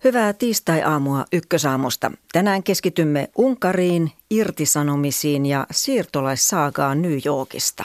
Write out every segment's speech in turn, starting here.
Hyvää tiistai-aamua Ykkösaamusta. Tänään keskitymme Unkariin, irtisanomisiin ja siirtolaissaagaan New Yorkista.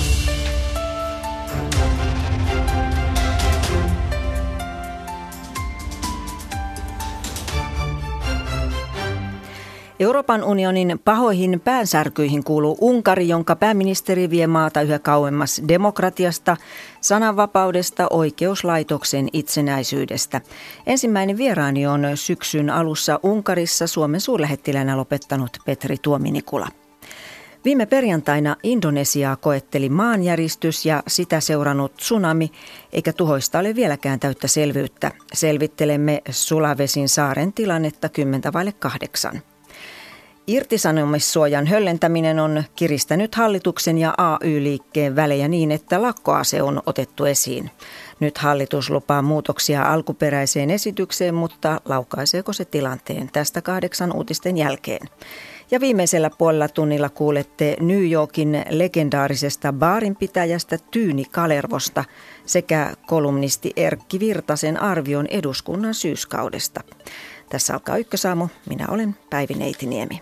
Euroopan unionin pahoihin päänsärkyihin kuuluu Unkari, jonka pääministeri vie maata yhä kauemmas demokratiasta, sananvapaudesta, oikeuslaitoksen itsenäisyydestä. Ensimmäinen vieraani on syksyn alussa Unkarissa Suomen suurlähettiläänä lopettanut Petri Tuominikula. Viime perjantaina Indonesiaa koetteli maanjäristys ja sitä seurannut tsunami, eikä tuhoista ole vieläkään täyttä selvyyttä. Selvittelemme Sulavesin saaren tilannetta 7:50. Irtisanomissuojan höllentäminen on kiristänyt hallituksen ja AY-liikkeen välejä niin, että lakkoase on otettu esiin. Nyt hallitus lupaa muutoksia alkuperäiseen esitykseen, mutta laukaiseeko se tilanteen tästä 8 uutisten jälkeen? Ja viimeisellä puolella tunnilla kuulette New Yorkin legendaarisesta baarinpitäjästä Tyyni Kalervosta sekä kolumnisti Erkki Virtasen arvion eduskunnan syyskaudesta. Tässä alkaa Ykkösaamu. Minä olen Päivi Neitiniemi.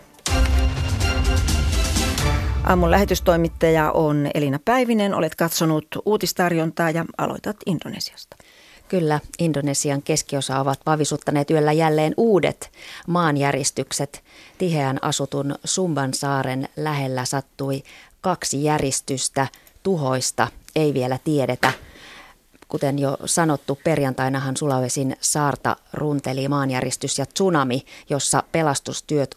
Aamun lähetystoimittaja on Elina Päivinen. Olet katsonut uutistarjontaa ja aloitat Indonesiasta. Kyllä, Indonesian keskiosa ovat vavisuttaneet yöllä jälleen uudet maanjäristykset. Tiheän asutun Sumbansaaren lähellä sattui 2 järistystä, tuhoista ei vielä tiedetä. Kuten jo sanottu, perjantainahan Sulavesin saarta runteli maanjäristys ja tsunami, jossa pelastustyöt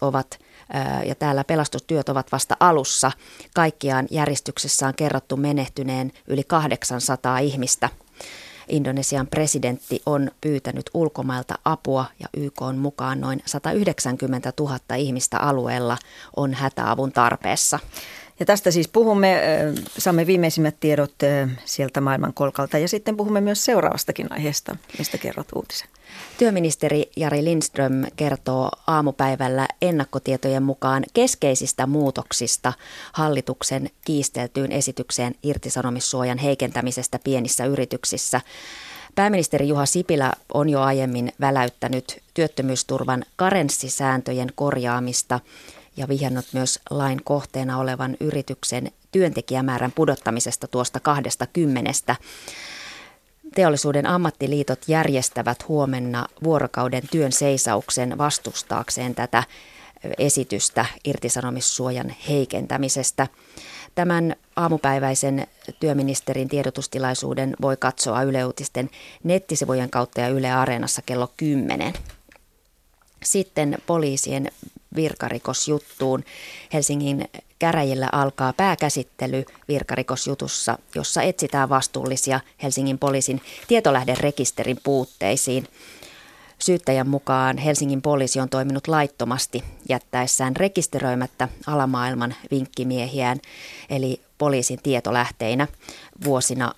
ovat vasta alussa. Kaikkiaan järjestyksessä on kerrottu menehtyneen yli 800 ihmistä. Indonesian presidentti on pyytänyt ulkomailta apua ja YK:n mukaan noin 190 000 ihmistä alueella on hätäavun tarpeessa. Ja tästä siis puhumme, saamme viimeisimmät tiedot sieltä maailmankolkalta ja sitten puhumme myös seuraavastakin aiheesta, mistä kerrot uutisen. Työministeri Jari Lindström kertoo aamupäivällä ennakkotietojen mukaan keskeisistä muutoksista hallituksen kiisteltyyn esitykseen irtisanomissuojan heikentämisestä pienissä yrityksissä. Pääministeri Juha Sipilä on jo aiemmin väläyttänyt työttömyysturvan karenssisääntöjen korjaamista ja vihjannut myös lain kohteena olevan yrityksen työntekijämäärän pudottamisesta tuosta 20. Teollisuuden ammattiliitot järjestävät huomenna vuorokauden työn seisauksen vastustaakseen tätä esitystä irtisanomissuojan heikentämisestä. Tämän aamupäiväisen työministerin tiedotustilaisuuden voi katsoa Yle Uutisten nettisivujen kautta ja Yle Areenassa kello 10. Sitten poliisien virkarikosjuttuun. Helsingin käräjillä alkaa pääkäsittely virkarikosjutussa, jossa etsitään vastuullisia Helsingin poliisin tietolähderekisterin puutteisiin. Syyttäjän mukaan Helsingin poliisi on toiminut laittomasti jättäessään rekisteröimättä alamaailman vinkkimiehiään, eli poliisin tietolähteinä vuosina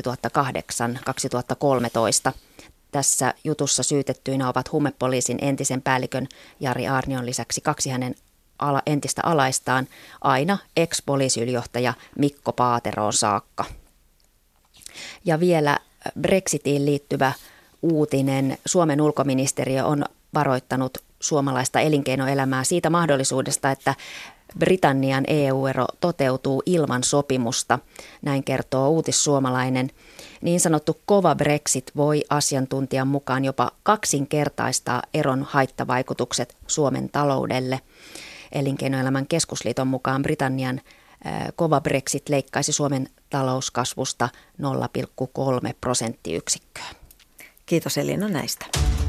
2008-2013. Tässä jutussa syytettyinä ovat huumepoliisin entisen päällikön Jari Aarnion lisäksi 2 hänen entistä alaistaan, aina ex-poliisiylijohtaja Mikko Paateroon saakka. Ja vielä Brexitiin liittyvä uutinen. Suomen ulkoministeriö on varoittanut suomalaista elinkeinoelämää siitä mahdollisuudesta, että Britannian EU-ero toteutuu ilman sopimusta. Näin kertoo Uutissuomalainen. Niin sanottu kova Brexit voi asiantuntijan mukaan jopa 2-kertaistaa eron haittavaikutukset Suomen taloudelle. Elinkeinoelämän keskusliiton mukaan Britannian kova Brexit leikkaisi Suomen talouskasvusta 0,3 prosenttiyksikköä. Kiitos Elina näistä.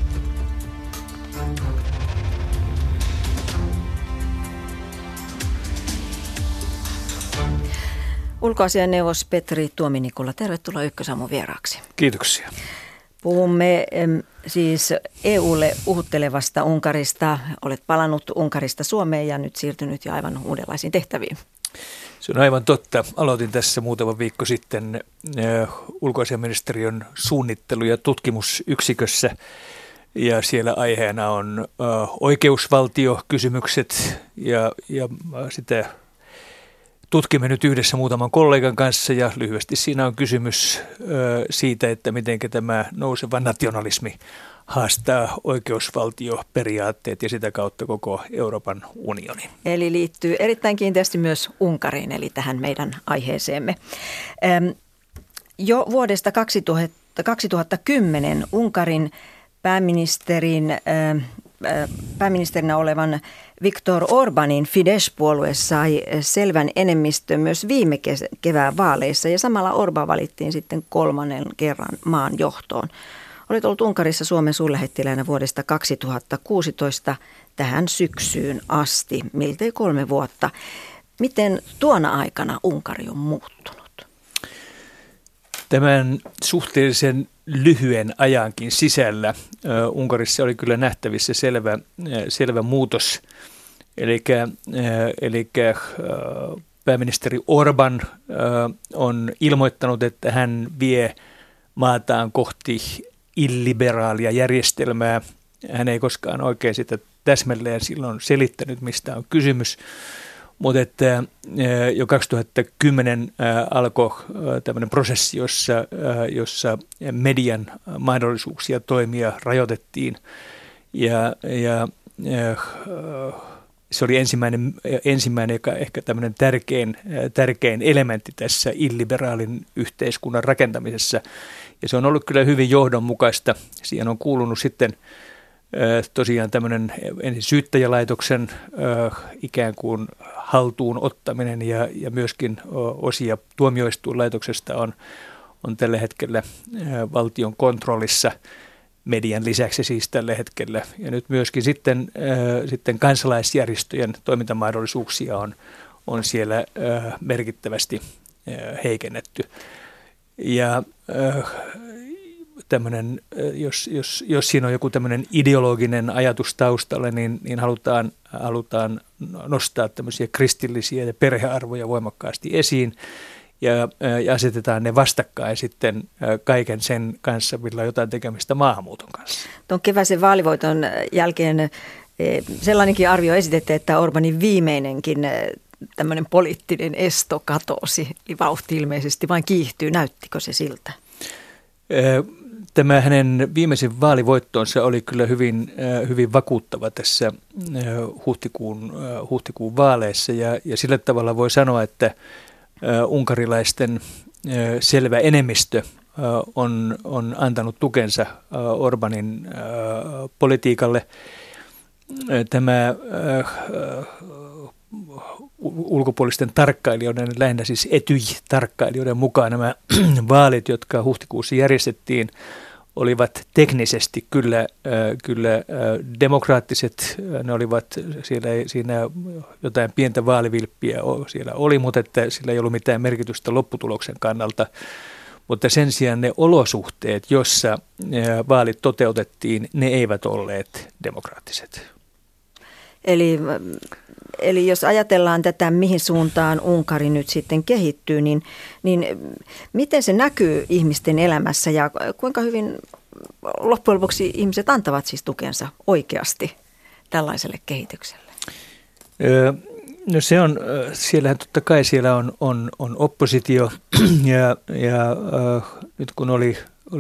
Ulkoasiainneuvos Petri Tuominikula, tervetuloa Ykkösaamun vieraaksi. Kiitoksia. Puhumme siis EUlle uhuttelevasta Unkarista. Olet palannut Unkarista Suomeen ja nyt siirtynyt jo aivan uudenlaisiin tehtäviin. Se on aivan totta. Aloitin tässä muutama viikko sitten ulkoasiainministeriön suunnittelu- ja tutkimusyksikössä. Ja siellä aiheena on oikeusvaltiokysymykset ja sitä tutkimme nyt yhdessä muutaman kollegan kanssa ja lyhyesti siinä on kysymys siitä, että miten tämä nouseva nationalismi haastaa oikeusvaltioperiaatteet ja sitä kautta koko Euroopan unioni. Eli liittyy erittäin kiinteästi myös Unkariin, eli tähän meidän aiheeseemme. Jo vuodesta 2010 Unkarin pääministerinä olevan Viktor Orbanin Fidesz-puolue sai selvän enemmistön myös viime kevään vaaleissa ja samalla Orban valittiin sitten 3. kerran maan johtoon. Olet ollut Unkarissa Suomen suurlähettiläänä vuodesta 2016 tähän syksyyn asti, miltei 3 vuotta. Miten tuona aikana Unkari on muuttunut? Tämän suhteellisen lyhyen ajankin sisällä Unkarissa oli kyllä nähtävissä selvä muutos. Eli pääministeri Orban on ilmoittanut, että hän vie maataan kohti illiberaalia järjestelmää. Hän ei koskaan oikein sitä täsmälleen silloin selittänyt, mistä on kysymys. Mutta että jo 2010 alkoi tämmöinen prosessi, jossa median mahdollisuuksia toimia rajoitettiin. Ja se oli ensimmäinen joka ehkä tämmöinen tärkein elementti tässä illiberaalin yhteiskunnan rakentamisessa. Ja se on ollut kyllä hyvin johdonmukaista. Siihen on kuulunut sitten tosiaan tämmöinen ensin syyttäjälaitoksen ikään kuin haltuun ottaminen ja myöskin osia tuomioistuinlaitoksesta on tällä hetkellä valtion kontrollissa median lisäksi siis tällä hetkellä. Ja nyt myöskin sitten kansalaisjärjestöjen toimintamahdollisuuksia on siellä merkittävästi heikennetty. Ja tämmöinen, jos siinä on joku tämmöinen ideologinen ajatus taustalla, niin halutaan nostaa tämmöisiä kristillisiä ja perhearvoja voimakkaasti esiin ja asetetaan ne vastakkain sitten kaiken sen kanssa, millä on jotain tekemistä maahanmuuton kanssa. Tuon keväisen vaalivoiton jälkeen sellainenkin arvio esitettiin, että Orbanin viimeinenkin tämmöinen poliittinen esto katosi, vauhti ilmeisesti vain kiihtyy. Näyttikö se siltä? Tämä hänen viimeisen vaalivoittonsa oli kyllä hyvin vakuuttava tässä huhtikuun vaaleissa ja sillä tavalla voi sanoa, että unkarilaisten selvä enemmistö on antanut tukensa Orbanin politiikalle. Tämä ulkopuolisten tarkkailijoiden, lähinnä siis Etyj-tarkkailijoiden mukaan nämä vaalit, jotka huhtikuussa järjestettiin, olivat teknisesti kyllä demokraattiset. Ne olivat, siinä jotain pientä vaalivilppiä siellä oli, mutta että sillä ei ollut mitään merkitystä lopputuloksen kannalta. Mutta sen sijaan ne olosuhteet, jossa vaalit toteutettiin, ne eivät olleet demokraattiset. Eli jos ajatellaan tätä, mihin suuntaan Unkari nyt sitten kehittyy, niin miten se näkyy ihmisten elämässä ja kuinka hyvin loppujen lopuksi ihmiset antavat siis tukensa oikeasti tällaiselle kehitykselle? No se on, siellähän totta kai siellä on oppositio ja nyt kun oli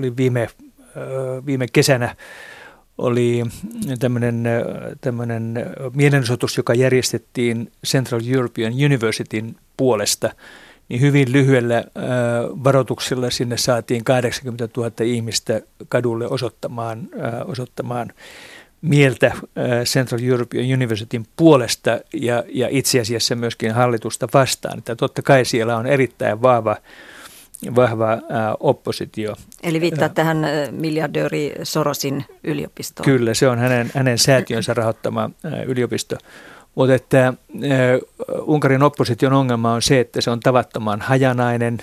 viime kesänä oli tämmöinen mielenosoitus, joka järjestettiin Central European Universityn puolesta, niin hyvin lyhyellä varoituksella sinne saatiin 80 000 ihmistä kadulle osoittamaan mieltä Central European Universityn puolesta ja itse asiassa myöskin hallitusta vastaan. Että totta kai siellä on erittäin vahva oppositio. Eli viittaa tähän miljardööri Sorosin yliopistoon. Kyllä, se on hänen säätiönsä rahoittama yliopisto. Mutta että Unkarin opposition ongelma on se, että se on tavattoman hajanainen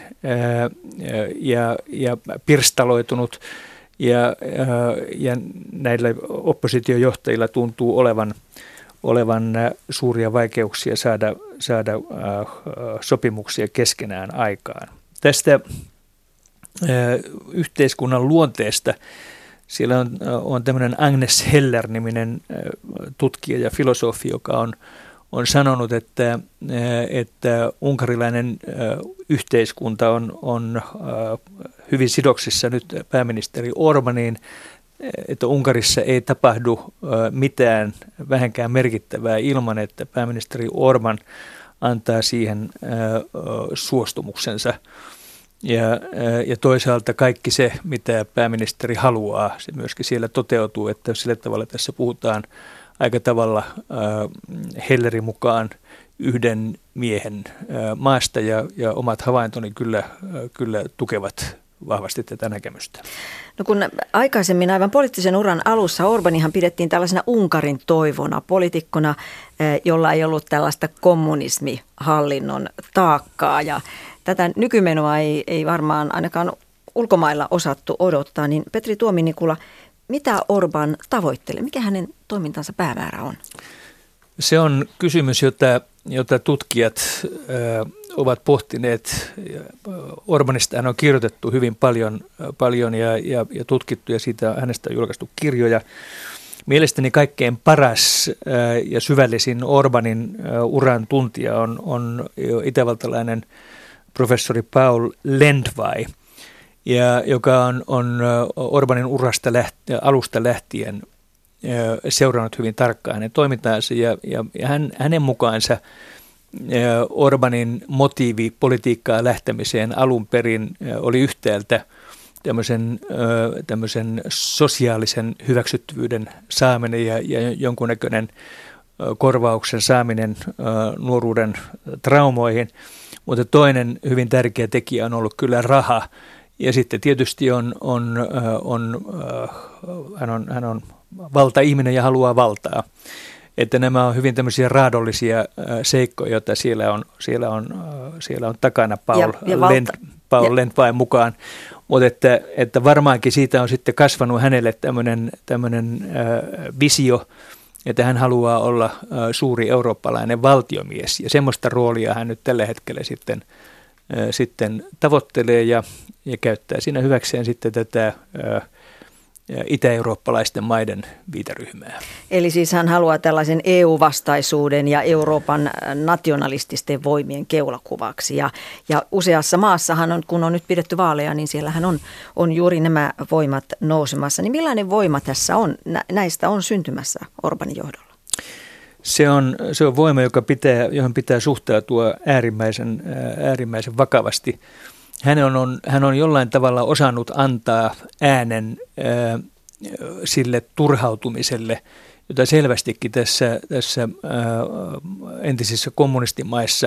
ja pirstaloitunut ja näillä oppositiojohtajilla tuntuu olevan suuria vaikeuksia saada sopimuksia keskenään aikaan. Tästä yhteiskunnan luonteesta siellä on tämmöinen Agnes Heller-niminen tutkija ja filosofi, joka on sanonut, että unkarilainen yhteiskunta on hyvin sidoksissa nyt pääministeri Orbaniin että Unkarissa ei tapahdu mitään vähänkään merkittävää ilman, että pääministeri Orban antaa siihen suostumuksensa. Ja toisaalta kaikki se, mitä pääministeri haluaa, se myöskin siellä toteutuu, että sillä tavalla tässä puhutaan aika tavalla Hellerin mukaan yhden miehen maasta ja omat havaintoni kyllä tukevat vahvasti tätä näkemystä. No kun aikaisemmin aivan poliittisen uran alussa Orbanihan pidettiin tällaisena Unkarin toivona, poliitikkona, jolla ei ollut tällaista kommunismihallinnon taakkaa ja tätä nykymenoa ei varmaan ainakaan ulkomailla osattu odottaa, niin Petri Tuomi-Nikula, mitä Orban tavoittelee? Mikä hänen toimintansa päämäärä on? Se on kysymys, jota tutkijat ovat pohtineet. Orbanista hän on kirjoitettu hyvin paljon ja tutkittu ja siitä hänestä on julkaistu kirjoja. Mielestäni kaikkein paras ja syvällisin Orbanin uran tuntija on itävaltalainen professori Paul Lendvai, joka on Orbanin urasta alusta lähtien seurannut hyvin tarkkaan hänen toimintaansa ja hänen mukaansa Orbanin motiivi politiikkaa lähtemiseen alun perin oli yhtäältä tämmöisen sosiaalisen hyväksyttävyyden saaminen ja jonkunnäköinen korvauksen saaminen nuoruuden traumoihin, mutta toinen hyvin tärkeä tekijä on ollut kyllä raha ja sitten tietysti hän on valta-ihminen ja haluaa valtaa. Että nämä on hyvin tämmöisiä raadollisia seikkoja, joita siellä on takana Paul Lendvain mukaan. Mutta että varmaankin siitä on sitten kasvanut hänelle tämmöinen visio, että hän haluaa olla suuri eurooppalainen valtiomies. Ja semmoista roolia hän nyt tällä hetkellä sitten tavoittelee ja käyttää siinä hyväkseen sitten tätä itä-eurooppalaisten maiden viiteryhmää. Eli siis hän haluaa tällaisen EU-vastaisuuden ja Euroopan nationalististen voimien keulakuvaksi. Ja useassa maassahan, kun on nyt pidetty vaaleja, niin siellähän on juuri nämä voimat nousemassa. Niin millainen voima tässä on? Näistä on syntymässä Orbanin johdolla. Se on voima, johon pitää suhtautua äärimmäisen vakavasti. Hän on jollain tavalla osannut antaa äänen sille turhautumiselle, jota selvästikin tässä entisissä kommunistimaissa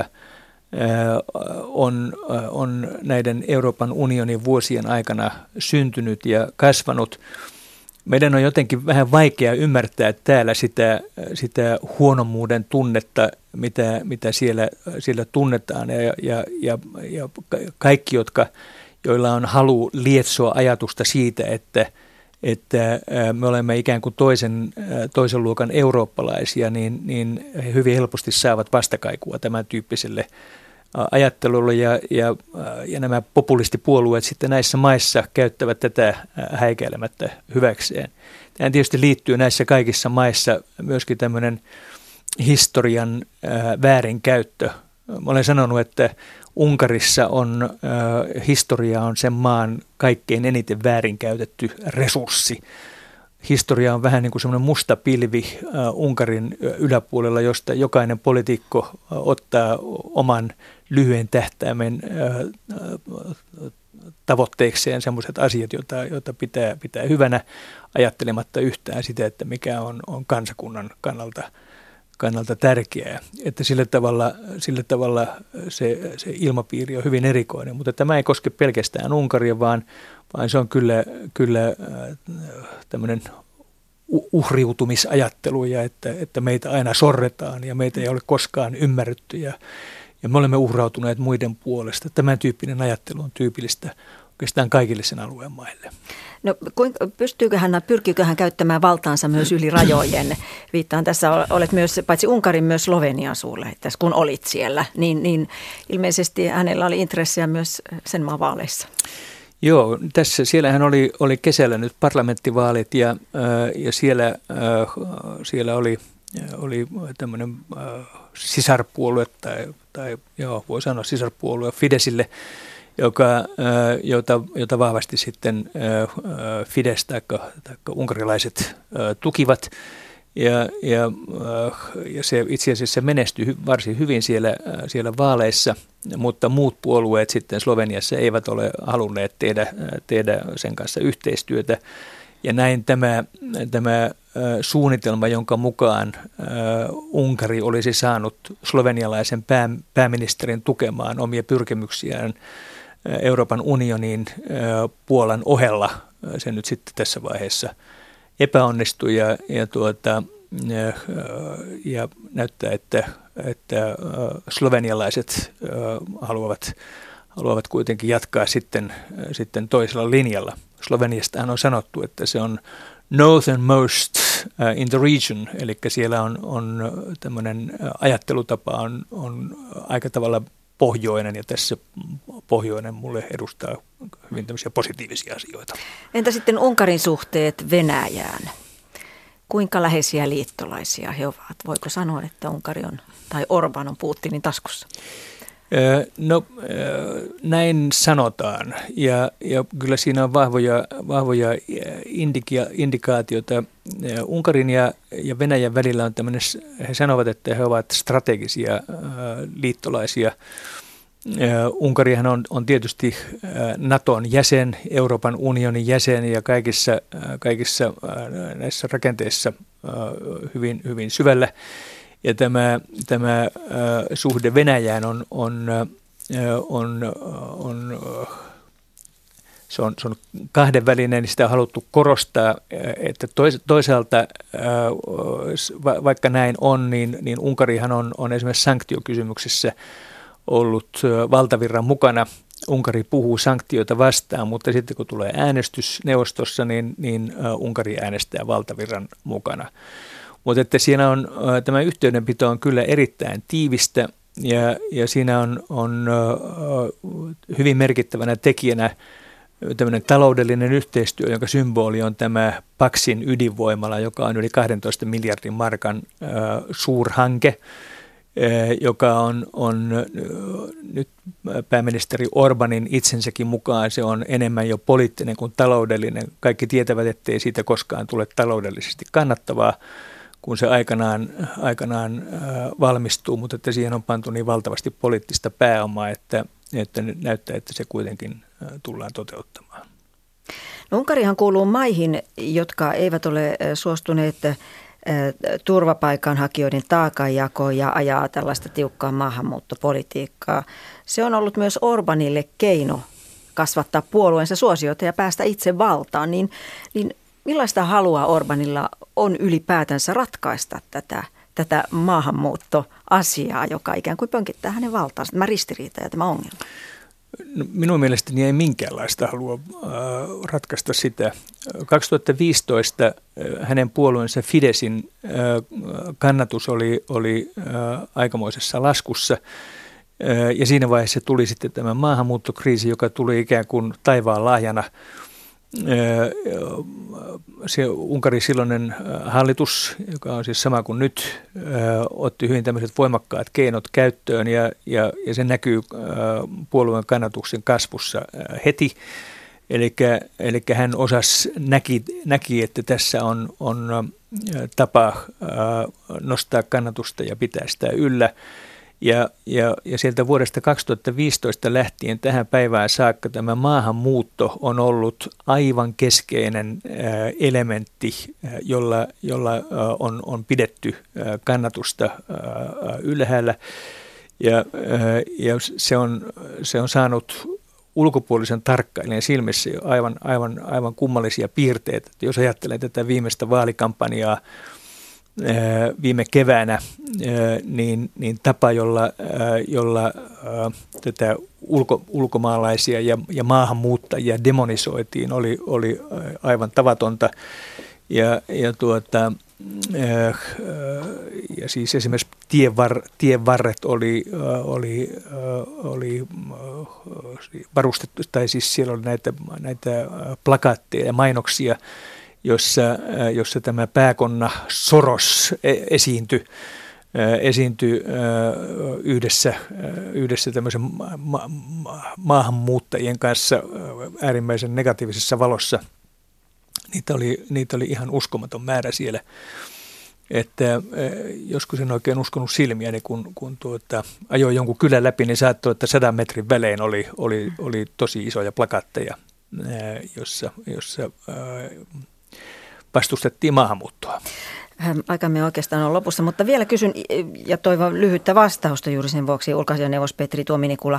on näiden Euroopan unionin vuosien aikana syntynyt ja kasvanut. Meidän on jotenkin vähän vaikea ymmärtää täällä sitä huonommuuden tunnetta, mitä siellä tunnetaan ja kaikki, joilla on halu lietsoa ajatusta siitä, että me olemme ikään kuin toisen luokan eurooppalaisia, niin he hyvin helposti saavat vastakaikua tämän tyyppiselle ajattelulle ja nämä populistipuolueet sitten näissä maissa käyttävät tätä häikäilemättä hyväkseen. Tämä tietysti liittyy näissä kaikissa maissa myöskin tämmöinen historian väärinkäyttö. Mä olen sanonut, että Unkarissa historia on sen maan kaikkein eniten väärinkäytetty resurssi. Historia on vähän niin kuin semmoinen musta pilvi Unkarin yläpuolella, josta jokainen poliitikko ottaa oman lyhyen tähtäimen tavoitteekseen sellaiset asiat, joita pitää hyvänä, ajattelematta yhtään sitä, että mikä on kansakunnan kannalta tärkeää. Että sillä tavalla se ilmapiiri on hyvin erikoinen, mutta tämä ei koske pelkästään Unkaria, vaan se on kyllä tämmöinen uhriutumisajattelu ja että meitä aina sorretaan ja meitä ei ole koskaan ymmärretty ja me olemme uhrautuneet muiden puolesta. Tämän tyyppinen ajattelu on tyypillistä oikeastaan kaikille sen alueen maille. No pyrkiikö hän käyttämään valtaansa myös yli rajojen? Viittaan tässä, olet myös paitsi Unkarin myös Slovenian suurlähettiläs, kun olit siellä, niin ilmeisesti hänellä oli intressejä myös sen maan vaaleissa. Joo, siellähän oli kesällä nyt parlamenttivaalit ja siellä oli tämmöinen sisarpuolue tai voi sanoa sisarpuolue Fideszille, jota vahvasti sitten Fidesz tai unkarilaiset tukivat. Ja se itse asiassa menestyi varsin hyvin siellä vaaleissa, mutta muut puolueet sitten Sloveniassa eivät ole halunneet tehdä sen kanssa yhteistyötä. Ja näin tämä suunnitelma, jonka mukaan Unkari olisi saanut slovenialaisen pääministerin tukemaan omia pyrkimyksiään Euroopan unionin Puolan ohella, se nyt sitten tässä vaiheessa epäonnistui ja näyttää, että slovenialaiset haluavat kuitenkin jatkaa sitten toisella linjalla. Sloveniastahan on sanottu, että se on northernmost in the region, eli siellä on tämmöinen ajattelutapa on aika tavalla pohjoinen, ja tässä pohjoinen mulle edustaa hyvin tämmöisiä positiivisia asioita. Entä sitten Unkarin suhteet Venäjään? Kuinka läheisiä liittolaisia he ovat? Voiko sanoa, että Unkari on, tai Orbán on Putinin taskussa? No näin sanotaan, ja kyllä siinä on vahvoja indikaatioita. Unkarin ja Venäjän välillä on tämmöinen, he sanovat, että he ovat strategisia liittolaisia. Unkarihan on tietysti Naton jäsen, Euroopan unionin jäsen ja kaikissa näissä rakenteissa hyvin syvällä. Ja tämä suhde Venäjään se on kahdenvälinen, niin sitä on haluttu korostaa, että toisaalta vaikka näin on, niin Unkarihan on esimerkiksi sanktiokysymyksissä ollut valtavirran mukana. Unkari puhuu sanktioita vastaan, mutta sitten kun tulee äänestys neuvostossa, niin Unkari äänestää valtavirran mukana. Mutta että siinä tämä yhteydenpito on kyllä erittäin tiivistä ja siinä on hyvin merkittävänä tekijänä tämmöinen taloudellinen yhteistyö, jonka symboli on tämä Paksin ydinvoimala, joka on yli 12 miljardin markan suurhanke, joka on nyt pääministeri Orbánin itsensäkin mukaan, se on enemmän jo poliittinen kuin taloudellinen. Kaikki tietävät, ettei siitä koskaan tule taloudellisesti kannattavaa, kun se aikanaan valmistuu, mutta että siihen on pantu niin valtavasti poliittista pääomaa, että näyttää, että se kuitenkin tullaan toteuttamaan. No, Unkarihan kuuluu maihin, jotka eivät ole suostuneet turvapaikanhakijoiden taakanjakoon ja ajaa tällaista tiukkaa maahanmuuttopolitiikkaa. Se on ollut myös Orbánille keino kasvattaa puolueensa suosiota ja päästä itse valtaan, niin millaista halua Orbánilla on ylipäätänsä ratkaista tätä maahanmuuttoasiaa, joka ikään kuin pönkittää hänen valtaansa, tämä ristiriita ja tämä ongelma? No, minun mielestäni ei minkäänlaista halua ratkaista sitä. 2015 hänen puolueensa Fideszin kannatus oli aikamoisessa laskussa. Ja siinä vaiheessa tuli sitten tämä maahanmuuttokriisi, joka tuli ikään kuin taivaan lahjana. Se Unkarin silloinen hallitus, joka on siis sama kuin nyt, otti hyvin tämmöiset voimakkaat keinot käyttöön ja se näkyy puolueen kannatuksen kasvussa heti. Eli hän näki, että tässä on tapa nostaa kannatusta ja pitää sitä yllä. Ja sieltä vuodesta 2015 lähtien tähän päivään saakka tämä maahanmuutto on ollut aivan keskeinen elementti, jolla on pidetty kannatusta ylhäällä. Ja se on saanut ulkopuolisen tarkkailijan silmissä aivan kummallisia piirteitä. Jos ajattelee tätä viimeistä vaalikampanjaa viime keväänä, niin tapa, jolla tätä ulkomaalaisia ja maahanmuuttajia demonisoitiin, oli aivan tavatonta. Ja siis esimerkiksi tienvarret oli varustettu, tai siis siellä oli näitä plakaatteja ja mainoksia, jossa tämä pääkonna Soros esiintyi esiintyi yhdessä tämmöisen maahanmuuttajien kanssa äärimmäisen negatiivisessa valossa. Niitä oli ihan uskomaton määrä siellä. Että joskus en oikein uskonut silmiäni, kun ajoi jonkun kylän läpi, niin saattoi, että 100 metrin välein oli tosi isoja plakatteja, jossa vastustettiin maahanmuuttoa. Aikamme oikeastaan on lopussa, mutta vielä kysyn ja toivon lyhyttä vastausta juuri sen vuoksi, ulkoasiainneuvos Petri Tuomi-Nikula.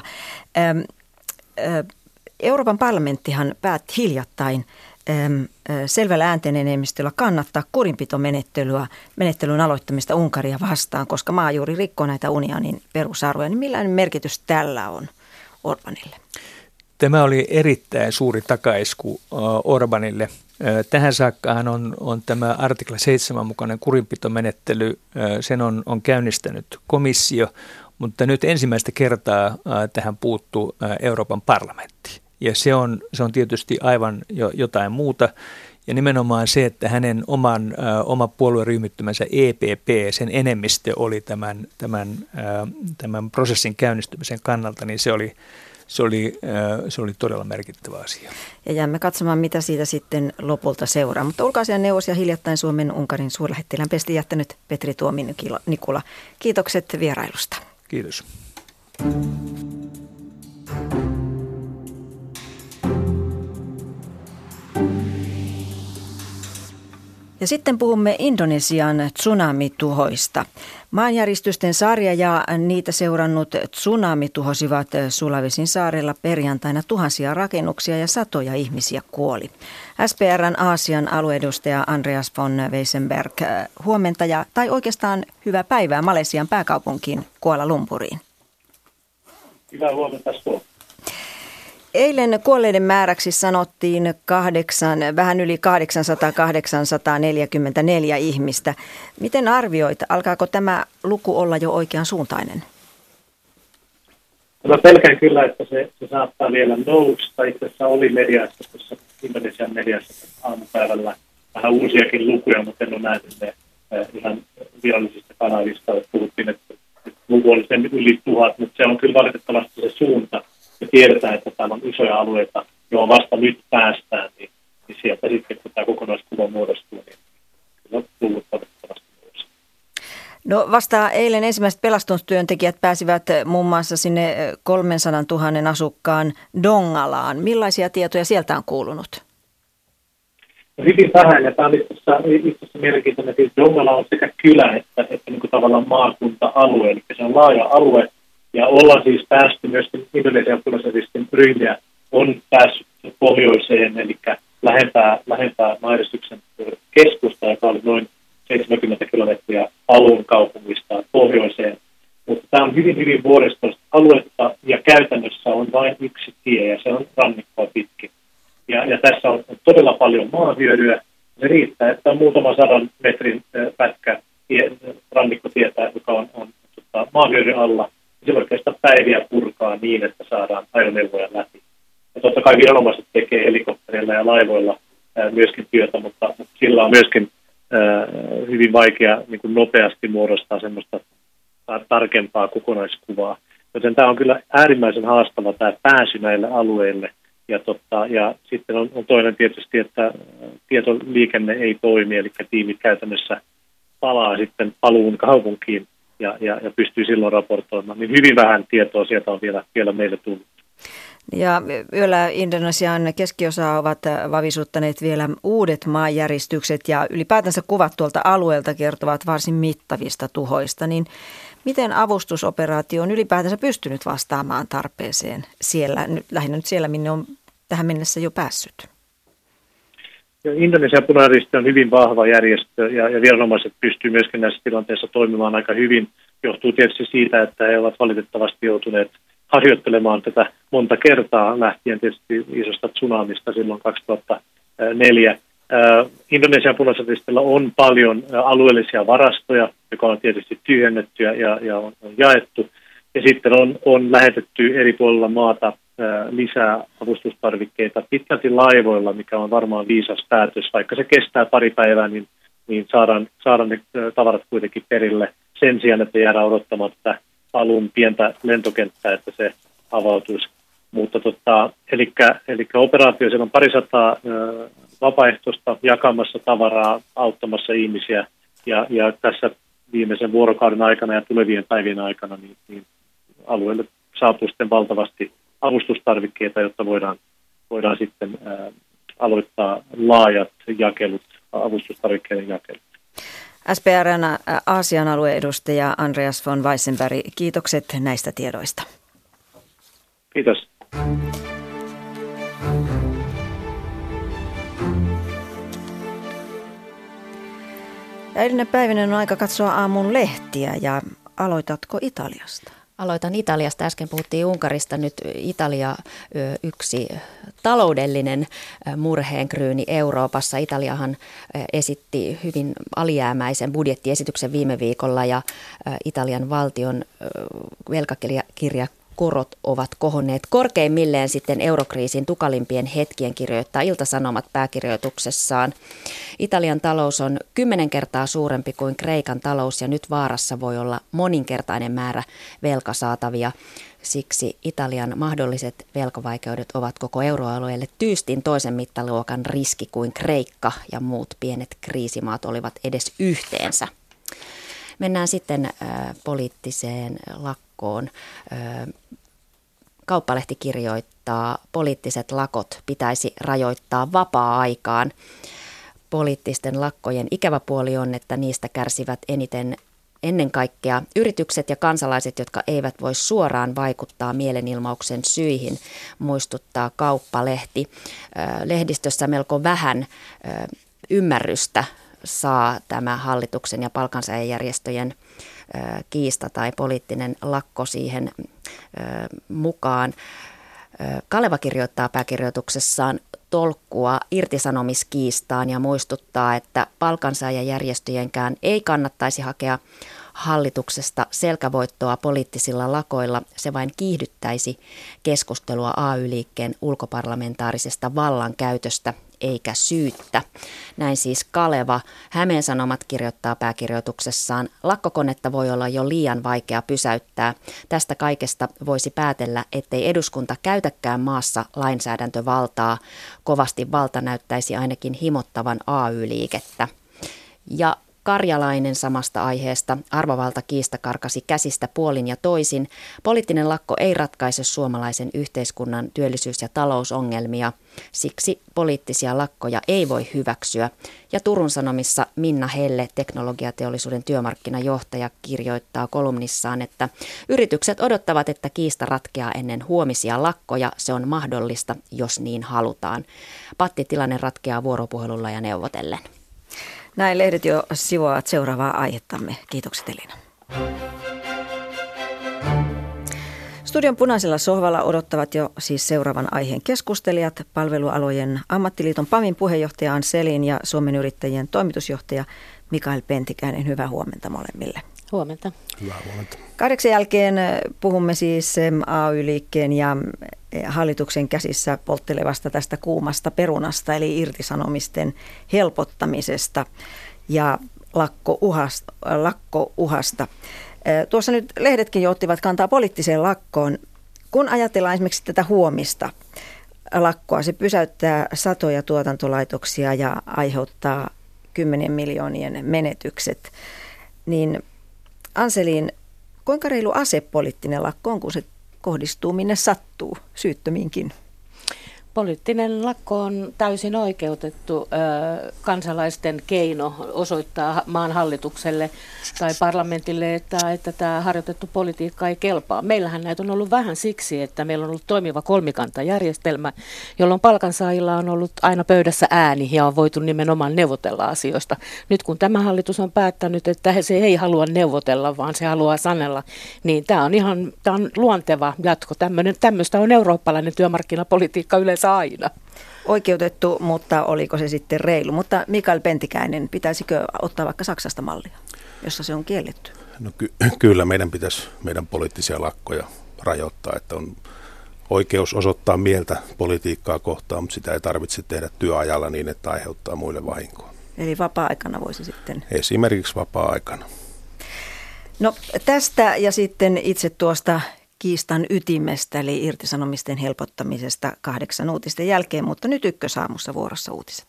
Euroopan parlamenttihan päätti hiljattain selvällä äänten enemmistöllä kannattaa kurinpitomenettelyn aloittamista Unkaria vastaan, koska maa juuri rikkoo näitä unionin perusarvoja. Niin millainen merkitys tällä on Orbanille? Tämä oli erittäin suuri takaisku Orbanille. Tähän saakkaan on tämä artikla 7 mukainen kurinpitomenettely, sen on käynnistänyt komissio, mutta nyt ensimmäistä kertaa tähän puuttuu Euroopan parlamentti. Ja se on tietysti aivan jotain muuta. Ja nimenomaan se, että hänen oma puolueryhmittymänsä EPP, sen enemmistö oli tämän prosessin käynnistymisen kannalta, niin se oli todella merkittävä asia. Ja jäämme katsomaan, mitä siitä sitten lopulta seuraa. Mutta ulkoasiainneuvos ja hiljattain Suomen Unkarin suurlähettilään pesti jättänyt Petri Tuomi-Nikula. Kiitokset vierailusta. Kiitos. Ja sitten puhumme Indonesian tsunamituhoista. Maanjäristysten sarja ja niitä seurannut tsunami tuhosivat Sulavesin saarella perjantaina tuhansia rakennuksia ja satoja ihmisiä kuoli. SPR:n Aasian alueedustaja Andreas von Weissenberg, huomenta tai oikeastaan hyvää päivää Malesian pääkaupunkiin Kuala Lumpuriin. Hyvää huomenta. Eilen kuolleiden määräksi sanottiin vähän yli 844 ihmistä. Miten arvioit, alkaako tämä luku olla jo oikean suuntainen? Mä pelkään kyllä, että se saattaa vielä nousta. Itse asiassa oli mediassa, tuossa Indonesian mediassa aamupäivällä vähän uusiakin lukuja, mutta en ole nähnyt ne ihan virallisista kanavista. Puhuttiin, että luku oli sen yli 1000, mutta se on kyllä valitettavasti se suunta. Me tiedetään, että täällä on isoja alueita, johon vasta nyt päästään, niin sieltä sitten, kun tämä kokonaiskuva muodostuu, niin kyllä luvut valitettavasti nousi. No vasta eilen ensimmäiset pelastustyöntekijät pääsivät muun muassa sinne 300 000 asukkaan Dongalaan. Millaisia tietoja sieltä on kuulunut? No hyvin vähän, ja tämä on itse asiassa mielenkiintoinen, että Dongala on sekä kylä että niin kuin tavallaan maakunta-alue, eli se on laaja alue. Ja ollaan siis päästy myös Indonesian punaisen ryhmiä on päässyt pohjoiseen, eli lähempää maanjäristyksen keskusta, joka oli noin 70 kilometriä alun kaupungista pohjoiseen. Mutta tämä on hyvin, hyvin vuoristoista aluetta ja käytännössä on vain yksi tie ja se on rannikkoa pitkin. Ja tässä on todella paljon maahyödyä. Se riittää, että on muutama 100 metrin pätkä rannikkotietä, joka on maahyödyn alla. Se oikeastaan päiviä purkaa niin, että saadaan ajoneuvoja läpi. Ja totta kai viranomaiset tekee helikoptereilla ja laivoilla myöskin työtä, mutta sillä on myöskin hyvin vaikea niin kuin nopeasti muodostaa semmoista tarkempaa kokonaiskuvaa. Joten tämä on kyllä äärimmäisen haastava tämä pääsy näille alueille. Ja sitten on toinen tietysti, että tietoliikenne ei toimi, eli tiimit käytännössä palaa sitten paluun kaupunkiin. Ja pystyy silloin raportoimaan, niin hyvin vähän tietoa sieltä on vielä meille tullut. Ja yöllä Indonesian keskiosaa ovat vavisuttaneet vielä uudet maanjäristykset ja ylipäätänsä kuvat tuolta alueelta kertovat varsin mittavista tuhoista. Niin miten avustusoperaatio on ylipäätänsä pystynyt vastaamaan tarpeeseen siellä, lähinnä nyt siellä, minne on tähän mennessä jo päässyt? Indonesian Punainen Risti on hyvin vahva järjestö ja viranomaiset pystyvät myöskin näissä tilanteissa toimimaan aika hyvin. Johtuu tietysti siitä, että he ovat valitettavasti joutuneet harjoittelemaan tätä monta kertaa lähtien tietysti isosta tsunamista silloin 2004. Indonesian Punaisella Ristillä on paljon alueellisia varastoja, joka on tietysti tyhjennetty ja on jaettu. Ja sitten on lähetetty eri puolilla maata lisää avustustarvikkeita pitkälti laivoilla, mikä on varmaan viisas päätös. Vaikka se kestää pari päivää, niin saadaan ne tavarat kuitenkin perille. sen sijaan, että jäädään odottamaan tätä alun pientä lentokenttää, että se avautuisi. Mutta eli operaatio, siellä on 200 vapaaehtoista jakamassa tavaraa, auttamassa ihmisiä, ja tässä viimeisen vuorokauden aikana ja tulevien päivien aikana niin alueelle saapuu sitten valtavasti avustustarvikkeita, jotta voidaan sitten aloittaa laajat jakelut, avustustarvikkeiden jakelut. SPR:n Aasian alueen edustaja Andreas von Weissenberg, kiitokset näistä tiedoista. Kiitos. Ja eilinen päivinen on aika katsoa aamun lehtiä, ja aloitatko Italiasta? Aloitan Italiasta. Äsken puhuttiin Unkarista. Nyt Italia yksi taloudellinen murheenkryyni Euroopassa. Italiahan esitti hyvin alijäämäisen budjettiesityksen viime viikolla, ja Italian valtion velkakirjakorot ovat kohonneet korkeimmilleen sitten eurokriisin tukalimpien hetkien, kirjoittaa Ilta-Sanomat pääkirjoituksessaan. Italian talous on 10 kertaa suurempi kuin Kreikan talous, ja nyt vaarassa voi olla moninkertainen määrä velkasaatavia. Siksi Italian mahdolliset velkavaikeudet ovat koko euroalueelle tyystin toisen mittaluokan riski kuin Kreikka ja muut pienet kriisimaat olivat edes yhteensä. Mennään sitten poliittiseen lakkoon. Kauppalehti kirjoittaa, poliittiset lakot pitäisi rajoittaa vapaa-aikaan. Poliittisten lakkojen ikävä puoli on, että niistä kärsivät eniten ennen kaikkea yritykset ja kansalaiset, jotka eivät voi suoraan vaikuttaa mielenilmauksen syihin, muistuttaa Kauppalehti. Lehdistössä melko vähän ymmärrystä saa tämä hallituksen ja palkansaajajärjestöjen kiista tai poliittinen lakko siihen mukaan. Kaleva kirjoittaa pääkirjoituksessaan tolkkua irtisanomiskiistaan ja muistuttaa, että palkansaajajärjestöjenkään ei kannattaisi hakea hallituksesta selkävoittoa poliittisilla lakoilla. Se vain kiihdyttäisi keskustelua AY-liikkeen ulkoparlamentaarisesta vallankäytöstä eikä syyttä. Näin siis Kaleva. Hämeen Sanomat kirjoittaa pääkirjoituksessaan, lakkokonetta voi olla jo liian vaikea pysäyttää. Tästä kaikesta voisi päätellä, ettei eduskunta käytäkään maassa lainsäädäntövaltaa. Kovasti valta näyttäisi ainakin himottavan AY-liikettä. Ja Karjalainen samasta aiheesta. Arvovaltakiista karkasi käsistä puolin ja toisin. Poliittinen lakko ei ratkaise suomalaisen yhteiskunnan työllisyys- ja talousongelmia. Siksi poliittisia lakkoja ei voi hyväksyä. Ja Turun Sanomissa Minna Helle, teknologiateollisuuden työmarkkinajohtaja, kirjoittaa kolumnissaan, että yritykset odottavat, että kiista ratkeaa ennen huomisia lakkoja. Se on mahdollista, jos niin halutaan. Pattitilanne ratkeaa vuoropuhelulla ja neuvotellen. Näin lehdet jo sivuavat seuraavaa aihettamme. Kiitokset Elina. Studion punaisella sohvalla odottavat jo siis seuraavan aiheen keskustelijat. Palvelualojen ammattiliiton PAMin puheenjohtaja Ann Selin ja Suomen yrittäjien toimitusjohtaja Mikael Pentikäinen. Hyvää huomenta molemmille. Huomenta. Hyvää huomenta. 8 jälkeen puhumme siis AY-liikkeen ja hallituksen käsissä polttelevasta tästä kuumasta perunasta, eli irtisanomisten helpottamisesta ja lakkouhasta. Tuossa nyt lehdetkin jo ottivat kantaa poliittiseen lakkoon. Kun ajatellaan esimerkiksi tätä huomista lakkoa, se pysäyttää satoja tuotantolaitoksia ja aiheuttaa 10 miljoonien menetykset, niin Ann-Selin, kuinka reilu asepoliittinen lakko on, kun se kohdistuu minne sattuu, syyttömiinkin? Poliittinen lakko on täysin oikeutettu kansalaisten keino osoittaa maan hallitukselle tai parlamentille, että tämä harjoitettu politiikka ei kelpaa. Meillähän näitä on ollut vähän siksi, että meillä on ollut toimiva kolmikantajärjestelmä, jolloin palkansaajilla on ollut aina pöydässä ääni ja on voitu nimenomaan neuvotella asioista. Nyt kun tämä hallitus on päättänyt, että se ei halua neuvotella, vaan se haluaa sanella, niin tämä on luonteva jatko. Tämmöistä on eurooppalainen työmarkkinapolitiikka yleensä aina. Oikeutettu, mutta oliko se sitten reilu? Mutta Mikael Pentikäinen, pitäisikö ottaa vaikka Saksasta mallia, jossa se on kielletty? No kyllä meidän pitäisi meidän poliittisia lakkoja rajoittaa, että on oikeus osoittaa mieltä politiikkaa kohtaan, mutta sitä ei tarvitse tehdä työajalla niin, että aiheuttaa muille vahinkoa. Eli vapaa-aikana voisi sitten? Esimerkiksi vapaa-aikana. No tästä ja sitten itse tuosta kiistan ytimestä, eli irtisanomisten helpottamisesta 8 uutisten jälkeen, mutta nyt Ykkösaamussa vuorossa uutiset.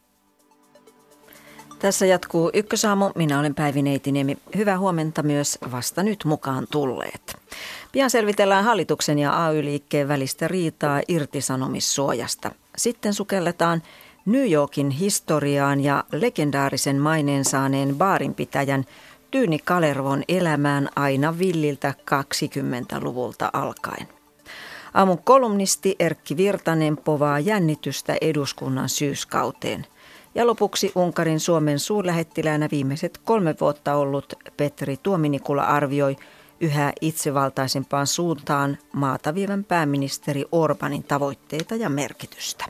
Tässä jatkuu Ykkösaamu. Minä olen Päivi Neitiniemi. Hyvää huomenta myös vasta nyt mukaan tulleet. Pian selvitellään hallituksen ja AY-liikkeen välistä riitaa irtisanomissuojasta. Sitten sukelletaan New Yorkin historiaan ja legendaarisen maineen saaneen baarinpitäjän Tyyni Kalervon elämään aina villiltä 20-luvulta alkaen. Aamun kolumnisti Erkki Virtanen povaa jännitystä eduskunnan syyskauteen. Ja lopuksi Unkarin Suomen suurlähettiläänä viimeiset 3 vuotta ollut Petri Tuominikula arvioi yhä itsevaltaisempaan suuntaan maata vievän pääministeri Orbanin tavoitteita ja merkitystä.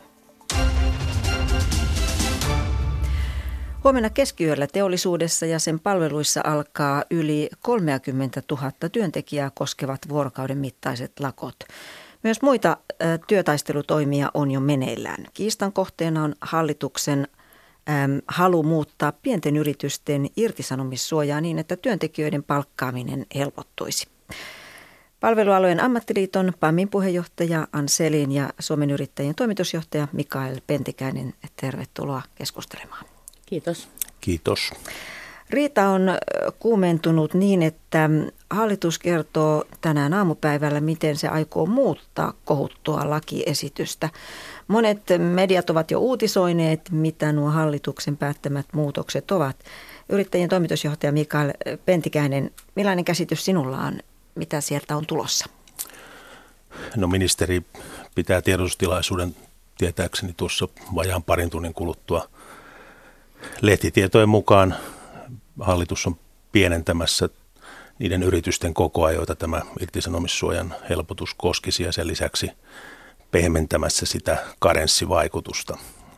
Huomenna keskiyöllä teollisuudessa ja sen palveluissa alkaa yli 30 000 työntekijää koskevat vuorokauden mittaiset lakot. Myös muita työtaistelutoimia on jo meneillään. Kiistan kohteena on hallituksen halu muuttaa pienten yritysten irtisanomissuojaa niin, että työntekijöiden palkkaaminen helpottuisi. Palvelualojen ammattiliiton PAMin puheenjohtaja Ann Selin ja Suomen yrittäjien toimitusjohtaja Mikael Pentikäinen, tervetuloa keskustelemaan. Kiitos. Kiitos. Riita on kuumentunut niin, että hallitus kertoo tänään aamupäivällä, miten se aikoo muuttaa kohuttua lakiesitystä. Monet mediat ovat jo uutisoineet, mitä nuo hallituksen päättämät muutokset ovat. Yrittäjien toimitusjohtaja Mikael Pentikäinen, millainen käsitys sinulla on, mitä sieltä on tulossa? No ministeri pitää tiedotustilaisuuden tietääkseni tuossa vajaan parin tunnin kuluttua. Lehtitietojen mukaan hallitus on pienentämässä niiden yritysten kokoa, joita tämä irtisanomissuojan helpotus koskisi ja sen lisäksi pehmentämässä sitä karenssivaikutusta.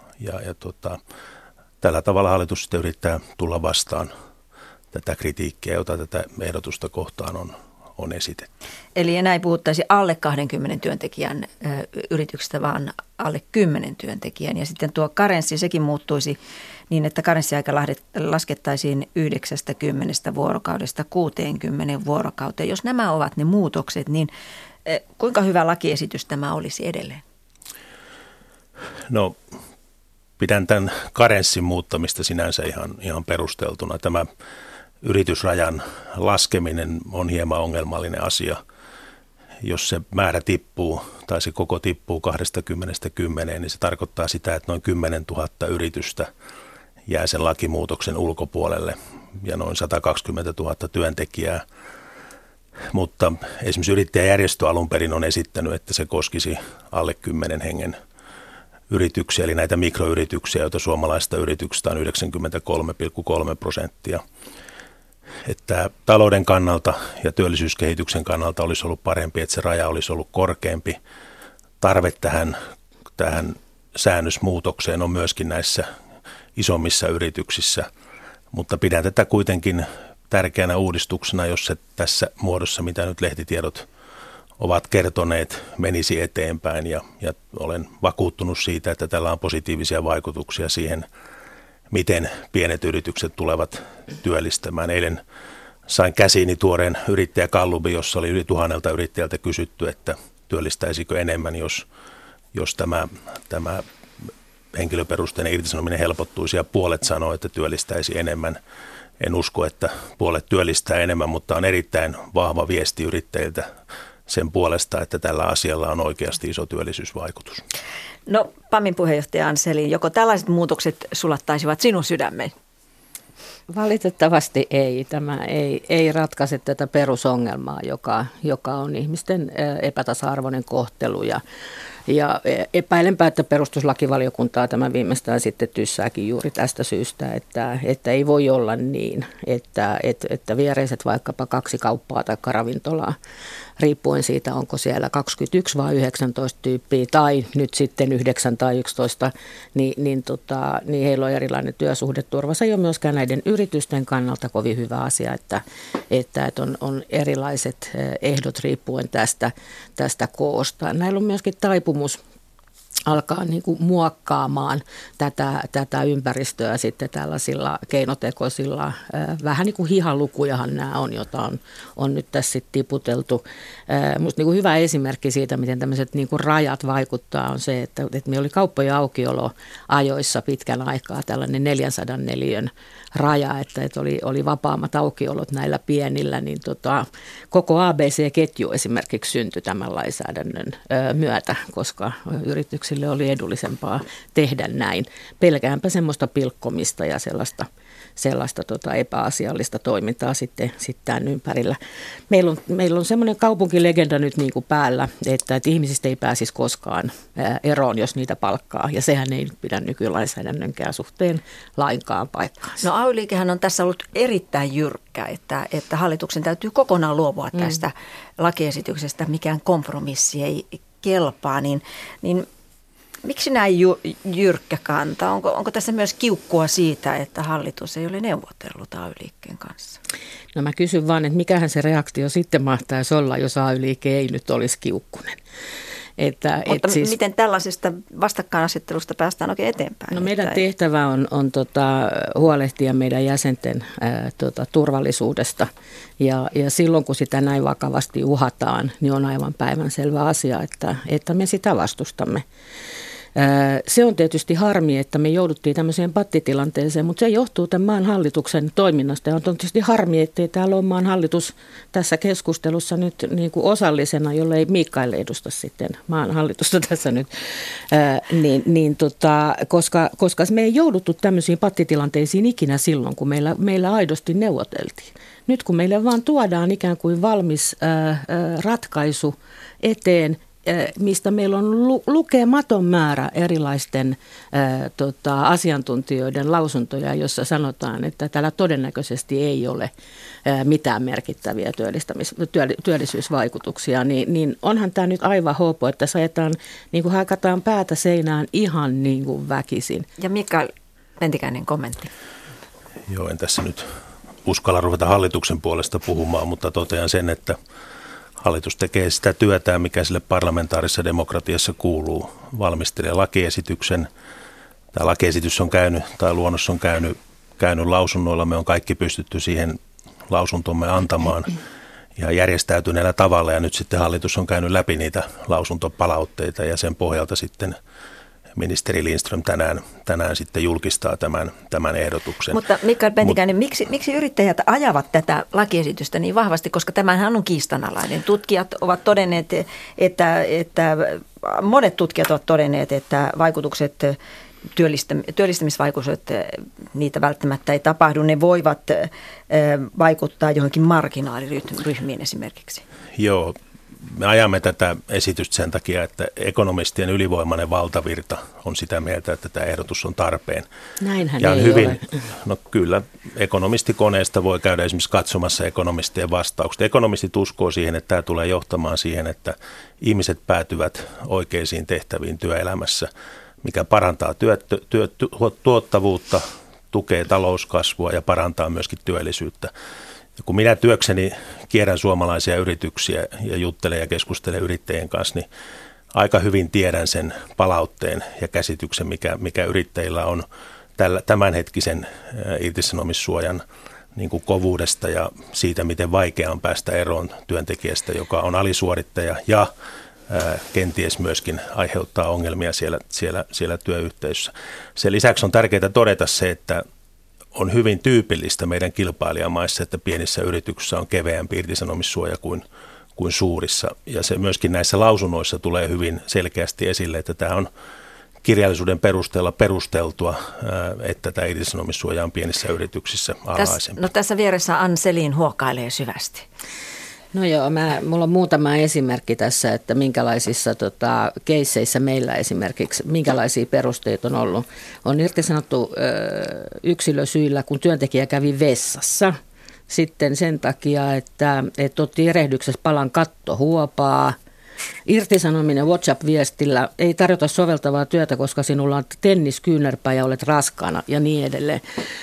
Tällä tavalla hallitus sitten yrittää tulla vastaan tätä kritiikkiä, jota tätä ehdotusta kohtaan on esitetty. Eli enää ei puhuttaisi alle 20 työntekijän yrityksestä, vaan alle 10 työntekijän. Ja sitten tuo karenssi, sekin muuttuisi niin, että karenssiaika laskettaisiin 90 vuorokaudesta 60 vuorokauteen. Jos nämä ovat ne muutokset, niin kuinka hyvä lakiesitys tämä olisi edelleen? No, pidän tämän karenssin muuttamista sinänsä ihan perusteltuna. Tämä yritysrajan laskeminen on hieman ongelmallinen asia. Jos se määrä tippuu tai se koko tippuu 20-10, niin se tarkoittaa sitä, että noin 10 000 yritystä jää sen lakimuutoksen ulkopuolelle ja noin 120 000 työntekijää. Mutta esimerkiksi yrittäjäjärjestö alun perin on esittänyt, että se koskisi alle 10 hengen yrityksiä, eli näitä mikroyrityksiä, joita suomalaisista yrityksistä on 93,3%. Että talouden kannalta ja työllisyyskehityksen kannalta olisi ollut parempi, että se raja olisi ollut korkeampi. Tarve tähän säännösmuutokseen on myöskin näissä isommissa yrityksissä, mutta pidän tätä kuitenkin tärkeänä uudistuksena, jos se tässä muodossa, mitä nyt lehtitiedot ovat kertoneet, menisi eteenpäin ja olen vakuuttunut siitä, että tällä on positiivisia vaikutuksia siihen, miten pienet yritykset tulevat työllistämään. Eilen sain käsiini tuoreen yrittäjäkallupin, jossa oli yli 1000 yrittäjältä kysytty, että työllistäisikö enemmän, jos tämä henkilöperusteinen irtisanominen helpottuisi, ja puolet sanoo, että työllistäisi enemmän. En usko, että puolet työllistää enemmän, mutta on erittäin vahva viesti yrittäjiltä sen puolesta, että tällä asialla on oikeasti iso työllisyysvaikutus. No, PAMin puheenjohtaja Ann Selin, joko tällaiset muutokset sulattaisivat sinun sydämeen? Valitettavasti ei. Tämä ei ratkaise tätä perusongelmaa, joka on ihmisten epätasa-arvoinen kohtelu. Ja epäilenpä, että perustuslakivaliokuntaa tämä viimeistään sitten tyssääkin juuri tästä syystä, että ei voi olla niin, että viereiset vaikkapa 2 kauppaa tai ravintolaa, riippuen siitä, onko siellä 21 vai 19 tyyppiä tai nyt sitten 9 tai 11, niin heillä on erilainen työsuhdeturva. Se ei ole myöskään näiden yritysten kannalta kovin hyvä asia, että on erilaiset ehdot riippuen tästä koosta. Näillä on myöskin taipumus alkaa niin kuin muokkaamaan tätä ympäristöä sitten tällaisilla keinotekoisilla, vähän niin kuin hihalukujahan nämä on, jota on nyt tässä sitten tiputeltu. Musta niin kuin hyvä esimerkki siitä, miten tämmöiset niin kuin rajat vaikuttaa, on se, että meillä oli kauppojen aukioloajoissa pitkän aikaa tällainen 400 neliön raja, että oli vapaammat aukiolot näillä pienillä, niin koko ABC-ketju esimerkiksi syntyi tämän lainsäädännön myötä, koska yrityksille oli edullisempaa tehdä näin. Pelkäänpä semmoista pilkkomista ja sellaista epäasiallista toimintaa sitten tämän ympärillä. Meillä on semmoinen kaupunkilegenda nyt niin kuin päällä, että ihmisistä ei pääsisi koskaan eroon, jos niitä palkkaa, ja sehän ei pidä nykylainsäädännönkään suhteen lainkaan paikkaansa. No AY-liikehän on tässä ollut erittäin jyrkkä, että hallituksen täytyy kokonaan luopua tästä lakiesityksestä, mikään kompromissi ei kelpaa, niin miksi näin jyrkkä kanta? Onko tässä myös kiukkua siitä, että hallitus ei ole neuvotellut AY-liikkeen kanssa? No mä kysyn vaan, että mikähän se reaktio sitten mahtaisi olla, jos AY-liike ei nyt olisi kiukkunen. Mutta miten tällaisesta vastakkainasettelusta päästään oikein eteenpäin? No meidän tehtävä on huolehtia meidän jäsenten turvallisuudesta ja silloin kun sitä näin vakavasti uhataan, niin on aivan päivänselvä asia, että me sitä vastustamme. Se on tietysti harmi, että me jouduttiin tämmöiseen pattitilanteeseen, mutta se johtuu tämän maan hallituksen toiminnasta. Ja on tietysti harmi, ettei täällä ole maan hallitus tässä keskustelussa nyt niin kuin osallisena, jolle ei Mikael edusta sitten maan hallitusta tässä nyt, koska me ei jouduttu tämmöisiin pattitilanteisiin ikinä silloin, kun meillä aidosti neuvoteltiin. Nyt kun meille vaan tuodaan ikään kuin valmis ratkaisu eteen, mistä meillä on lukematon määrä erilaisten asiantuntijoiden lausuntoja, jossa sanotaan, että täällä todennäköisesti ei ole mitään merkittäviä työllisyysvaikutuksia, niin onhan tämä nyt aivan hoopo, että saetaan, niin kuin hakataan päätä seinään ihan niin kuin väkisin. Ja Mikael Pentikäinen, kommentti. Joo, en tässä nyt uskalla ruveta hallituksen puolesta puhumaan, mutta totean sen, että hallitus tekee sitä työtä, mikä sille parlamentaarisessa demokratiassa kuuluu. Valmistelee lakiesityksen. Tämä lakiesitys on käynyt, tai luonnos on käynyt lausunnoilla. Me on kaikki pystytty siihen lausuntomme antamaan ja järjestäytyneellä tavalla. Ja nyt sitten hallitus on käynyt läpi niitä lausuntopalautteita ja sen pohjalta sitten ministeri Lindström tänään sitten julkistaa tämän ehdotuksen. Mutta Mikael Pentikäinen, miksi yrittäjät ajavat tätä lakiesitystä niin vahvasti, koska tämähän on kiistanalainen. Tutkijat ovat todenneet, että monet tutkijat ovat todenneet, että vaikutukset, työllistämisvaikutukset, niitä välttämättä ei tapahdu. Ne voivat vaikuttaa johonkin marginaaliryhmiin esimerkiksi. Joo. Me ajamme tätä esitystä sen takia, että ekonomistien ylivoimainen valtavirta on sitä mieltä, että tämä ehdotus on tarpeen. Näinhän ja on ei hyvin, ole. No kyllä, ekonomistikoneesta voi käydä esimerkiksi katsomassa ekonomistien vastaukset. Ekonomistit uskoo siihen, että tämä tulee johtamaan siihen, että ihmiset päätyvät oikeisiin tehtäviin työelämässä, mikä parantaa tuottavuutta, tukee talouskasvua ja parantaa myöskin työllisyyttä. Ja kun minä työkseni kierrän suomalaisia yrityksiä ja juttelen ja keskustelen yrittäjien kanssa, niin aika hyvin tiedän sen palautteen ja käsityksen, mikä yrittäjillä on tämänhetkisen irtisanomissuojan niin kuin kovuudesta ja siitä, miten vaikea on päästä eroon työntekijästä, joka on alisuorittaja ja kenties myöskin aiheuttaa ongelmia siellä työyhteisössä. Sen lisäksi on tärkeää todeta se, että on hyvin tyypillistä meidän kilpailijamaissa, että pienissä yrityksissä on keveämpi irtisanomissuoja kuin suurissa. Ja se myöskin näissä lausunnoissa tulee hyvin selkeästi esille, että tämä on kirjallisuuden perusteella perusteltua, että tämä irtisanomissuoja on pienissä yrityksissä alhaisempi. No tässä vieressä Ann Selin huokailee syvästi. No joo, mulla on muutama esimerkki tässä, että minkälaisissa keisseissä meillä esimerkiksi, minkälaisia perusteita on ollut. On irtisanottu yksilösyillä, kun työntekijä kävi vessassa. Sitten sen takia, että otti erehdyksessä palan kattohuopaa. Irtisanominen WhatsApp-viestillä, ei tarjota soveltavaa työtä, koska sinulla on tenniskyynärpä ja olet raskaana ja niin edelleen.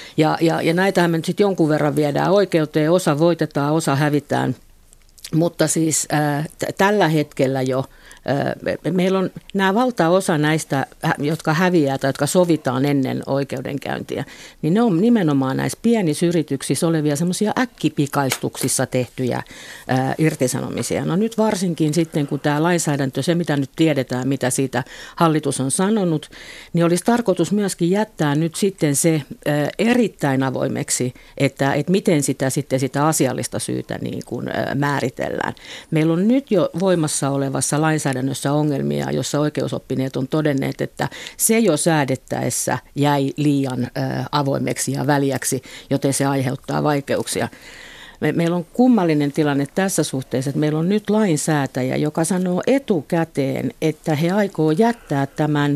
Ja näitähän me nyt sitten jonkun verran viedään oikeuteen, osa voitetaan, osa hävitään. Mutta siis tällä hetkellä jo meillä on nämä valtaosa näistä, jotka häviää tai jotka sovitaan ennen oikeudenkäyntiä, niin ne on nimenomaan näissä pienissä yrityksissä olevia semmoisia äkkipikaistuksissa tehtyjä irtisanomisia. No nyt varsinkin sitten, kun tämä lainsäädäntö, se mitä nyt tiedetään, mitä siitä hallitus on sanonut, niin olisi tarkoitus myöskin jättää nyt sitten se erittäin avoimeksi, että miten sitä asiallista syytä niin kuin määritellään. Meillä on nyt jo voimassa olevassa lainsäädännössä ongelmia, jossa oikeusoppineet on todenneet, että se jo säädettäessä jäi liian avoimeksi ja väljäksi, joten se aiheuttaa vaikeuksia. Meillä on kummallinen tilanne tässä suhteessa, että meillä on nyt lainsäätäjä, joka sanoo etukäteen, että he aikoo jättää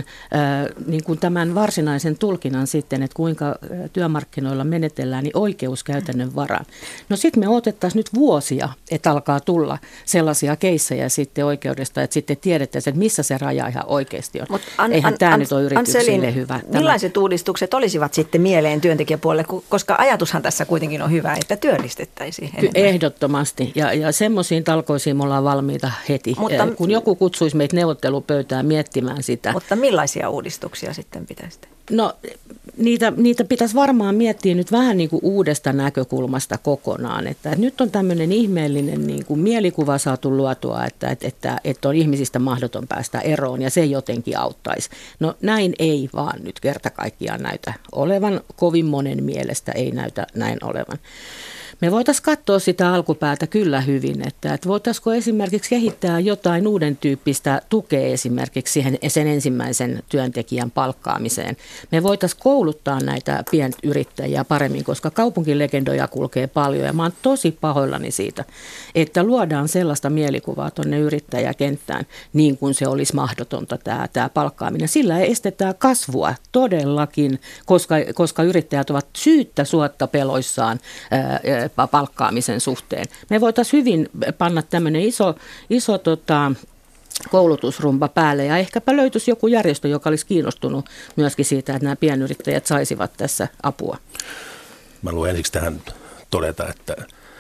tämän varsinaisen tulkinnan sitten, että kuinka työmarkkinoilla menetellään, niin oikeuskäytännön varaan. No sitten me odotettaisiin nyt vuosia, että alkaa tulla sellaisia keissejä sitten oikeudesta, että sitten tiedettäisiin, että missä se raja ihan oikeasti on. Eihän tämä nyt ole yrityksille hyvä. Millaiset uudistukset olisivat sitten mieleen työntekijäpuolelle, koska ajatushan tässä kuitenkin on hyvä, että työllistettäisiin? Ehdottomasti. Ja semmoisiin talkoisiin me ollaan valmiita heti, kun joku kutsuisi meitä neuvottelupöytään miettimään sitä. Mutta millaisia uudistuksia sitten pitäisi tehdä? No niitä pitäisi varmaan miettiä nyt vähän niin kuin uudesta näkökulmasta kokonaan. Että nyt on tämmöinen ihmeellinen niin kuin mielikuva saatu luotua, että on ihmisistä mahdoton päästä eroon ja se jotenkin auttaisi. No näin ei vaan nyt kerta kaikkiaan näytä olevan. Kovin monen mielestä ei näytä näin olevan. Me voitaisiin katsoa sitä alkupäätä kyllä hyvin, että voitaisiinko esimerkiksi kehittää jotain uuden tyyppistä tukea esimerkiksi sen ensimmäisen työntekijän palkkaamiseen. Me voitaisiin kouluttaa näitä pienyrittäjiä paremmin, koska kaupunkilegendoja kulkee paljon ja mä oon tosi pahoillani siitä, että luodaan sellaista mielikuvaa tuonne yrittäjäkenttään niin kuin se olisi mahdotonta tämä palkkaaminen. Sillä estetään kasvua todellakin, koska yrittäjät ovat syyttä suotta peloissaan palkkaamisen suhteen. Me voitaisiin hyvin panna tämmöinen iso koulutusrumba päälle ja ehkäpä löytyisi joku järjestö, joka olisi kiinnostunut myöskin siitä, että nämä pienyrittäjät saisivat tässä apua. Mä haluan ensiksi tähän todeta, että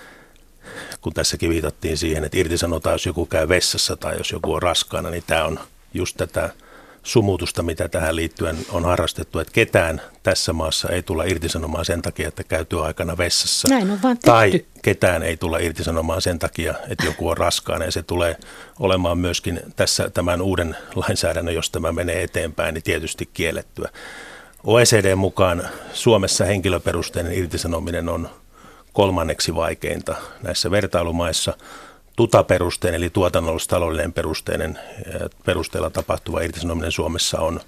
kun tässäkin viitattiin siihen, että irtisanotaan, jos joku käy vessassa tai jos joku on raskaana, niin tämä on just tätä sumutusta, mitä tähän liittyen on harrastettu, että ketään tässä maassa ei tulla irtisanomaan sen takia, että käy työaikana vessassa. Näin on vaan tehty. Tai ketään ei tulla irtisanomaan sen takia, että joku on raskaana ja se tulee olemaan myöskin tässä tämän uuden lainsäädännön, jos tämä menee eteenpäin, niin tietysti kiellettyä. OECD mukaan Suomessa henkilöperusteinen irtisanominen on 3. vaikeinta näissä vertailumaissa. TUTA-perusteinen eli tuotannollis-taloudellinen perusteella tapahtuva irtisanominen Suomessa on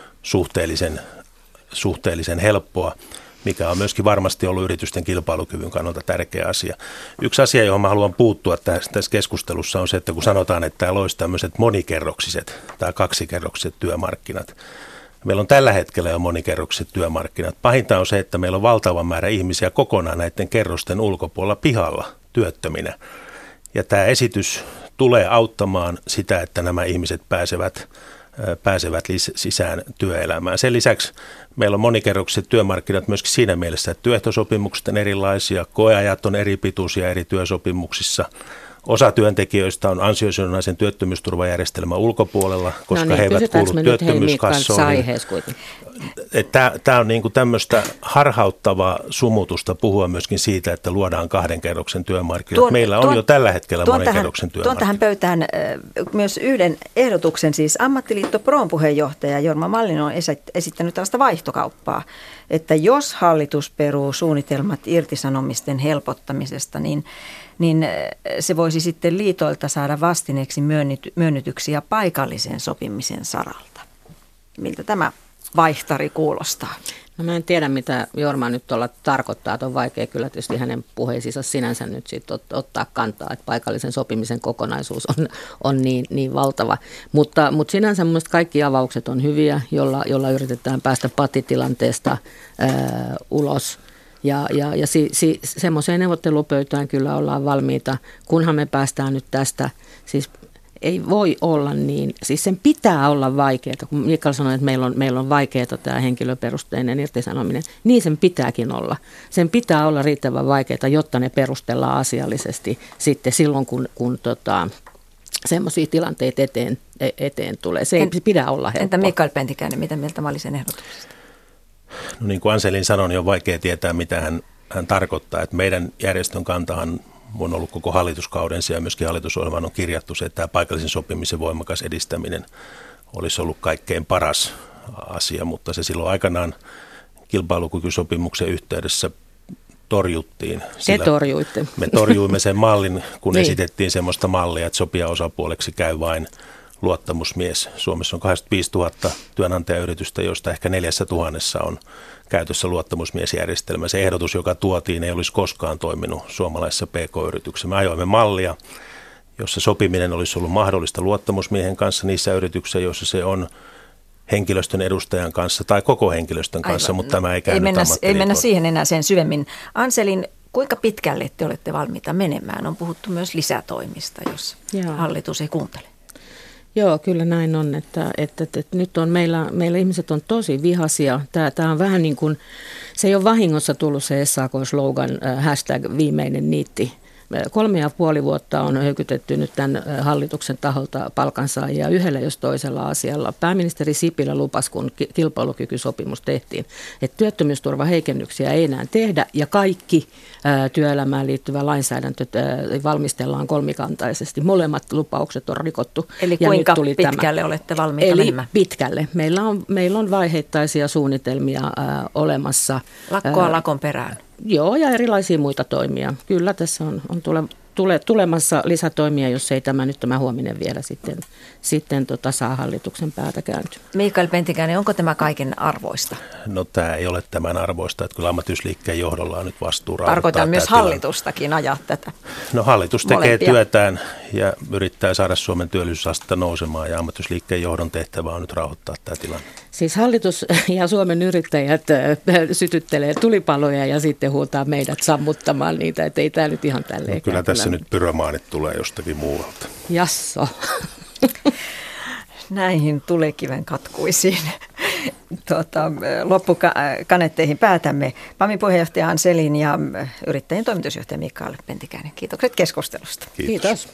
suhteellisen helppoa, mikä on myöskin varmasti ollut yritysten kilpailukyvyn kannalta tärkeä asia. Yksi asia, johon mä haluan puuttua tässä keskustelussa on se, että kun sanotaan, että täällä olisi tämmöiset monikerroksiset tai kaksikerroksiset työmarkkinat. Meillä on tällä hetkellä jo monikerroksiset työmarkkinat. Pahinta on se, että meillä on valtava määrä ihmisiä kokonaan näiden kerrosten ulkopuolella pihalla työttöminä. Ja tämä esitys tulee auttamaan sitä, että nämä ihmiset pääsevät sisään työelämään. Sen lisäksi meillä on monikerroksiset työmarkkinat myöskin siinä mielessä, että työehtosopimukset on erilaisia, koeajat on eri pituisia eri työsopimuksissa. Osa työntekijöistä on ansiosidonnaisen työttömyysturvajärjestelmän ulkopuolella, koska he eivät kuulu työttömyyskassoihin. Tämä on niinku tämmöistä harhauttavaa sumutusta puhua myöskin siitä, että luodaan 2 kerroksen työmarkkinat. Meillä on jo tällä hetkellä monikerroksen työmarkkinat. Tuon tähän pöytään myös yhden ehdotuksen, siis Ammattiliitto Proon puheenjohtaja Jorma Mallinen on esittänyt tällaista vaihtokauppaa, että jos hallitus peruu suunnitelmat irtisanomisten helpottamisesta, niin se voisi sitten liitoilta saada vastineeksi myönnytyksiä paikallisen sopimisen saralta. Miltä tämä vaihtari kuulostaa? No mä en tiedä, mitä Jorma nyt tuolla tarkoittaa. Että on vaikea kyllä tietysti hänen puheisiinsa sinänsä nyt sit ottaa kantaa, että paikallisen sopimisen kokonaisuus on niin valtava. Mutta sinänsä mun mielestä kaikki avaukset on hyviä, jolla yritetään päästä pattitilanteesta ulos. Ja semmoiseen neuvottelupöytään kyllä ollaan valmiita, kunhan me päästään nyt tästä, siis ei voi olla niin, siis sen pitää olla vaikeaa, kun Mikael sanoi, että meillä on vaikeaa tämä henkilöperusteinen irtisanominen, niin sen pitääkin olla. Sen pitää olla riittävän vaikeaa, jotta ne perustellaan asiallisesti sitten silloin, kun semmoisia tilanteita eteen tulee. Se ei pidä olla helppoa. Entä Mikael Pentikäinen, mitä mieltä Malisen ehdotuksesta? No niin kuin Anselin sanoi, niin on vaikea tietää, mitä hän tarkoittaa. Että meidän järjestön kantahan on ollut koko hallituskauden ja myöskin hallitusohjelmaan on kirjattu se, että tämä paikallisen sopimisen voimakas edistäminen olisi ollut kaikkein paras asia, mutta se silloin aikanaan kilpailukykysopimuksen yhteydessä torjuttiin. Te torjuitte. Me torjuimme sen mallin, kun niin esitettiin semmoista mallia, että sopijaosapuoleksi käy vain luottamusmies. Suomessa on 85 000 työnantajayritystä, joista ehkä 4 000 on käytössä luottamusmiesjärjestelmä. Se ehdotus, joka tuotiin, ei olisi koskaan toiminut suomalaisessa PK-yrityksessä. Me ajoimme mallia, jossa sopiminen olisi ollut mahdollista luottamusmiehen kanssa niissä yrityksissä, joissa se on henkilöstön edustajan kanssa tai koko henkilöstön kanssa, mutta tämä ei käynyt ammattiliitolle. Ei mennä siihen enää sen syvemmin. Anselin, kuinka pitkälle te olette valmiita menemään? On puhuttu myös lisätoimista, jos hallitus ei kuuntele. Joo, kyllä näin on, että nyt on meillä ihmiset on tosi vihaisia. Tämä on vähän niin kuin, se ei ole vahingossa tullut se SAK-slogan hashtag viimeinen niitti. 3,5 vuotta on höykytetty nyt tämän hallituksen taholta palkansaajia yhdellä jos toisella asialla. Pääministeri Sipilä lupasi, kun kilpailukykysopimus tehtiin, että työttömyysturvaheikennyksiä ei enää tehdä ja kaikki työelämään liittyvä lainsäädäntö valmistellaan kolmikantaisesti. Molemmat lupaukset on rikottu. Eli ja kuinka nyt tuli pitkälle olette valmiita menemään? Pitkälle. Meillä on vaiheittaisia suunnitelmia olemassa. Lakkoa lakon perään. Joo, ja erilaisia muita toimia. Kyllä tässä on tulemassa lisätoimia, jos ei tämä huominen vielä sitten saa hallituksen päätä kääntyä. Mikael Pentikäinen, onko tämä kaiken arvoista? No tämä ei ole tämän arvoista, että kyllä ammattiyhdistysliikkeen johdolla on nyt vastuu rauhoittaa. Tarkoitan myös hallitustakin ajaa tätä. No hallitus tekee molempia työtään ja yrittää saada Suomen työllisyysastetta nousemaan ja ammattiyhdistysliikkeen johdon tehtävä on nyt rauhoittaa tämä tilanne. Siis hallitus ja Suomen yrittäjät sytyttelee tulipaloja ja sitten huutaa meidät sammuttamaan niitä, että ei tämä nyt ihan tälleen. No, kyllä tässä nyt pyromaanit tulee jostakin muualta. Jasso. Näihin tulekiven katkuisiin loppukanetteihin päätämme. PAMin puheenjohtaja Anselin ja yrittäjien toimitusjohtaja Mikael Pentikäinen. Kiitokset keskustelusta. Kiitos.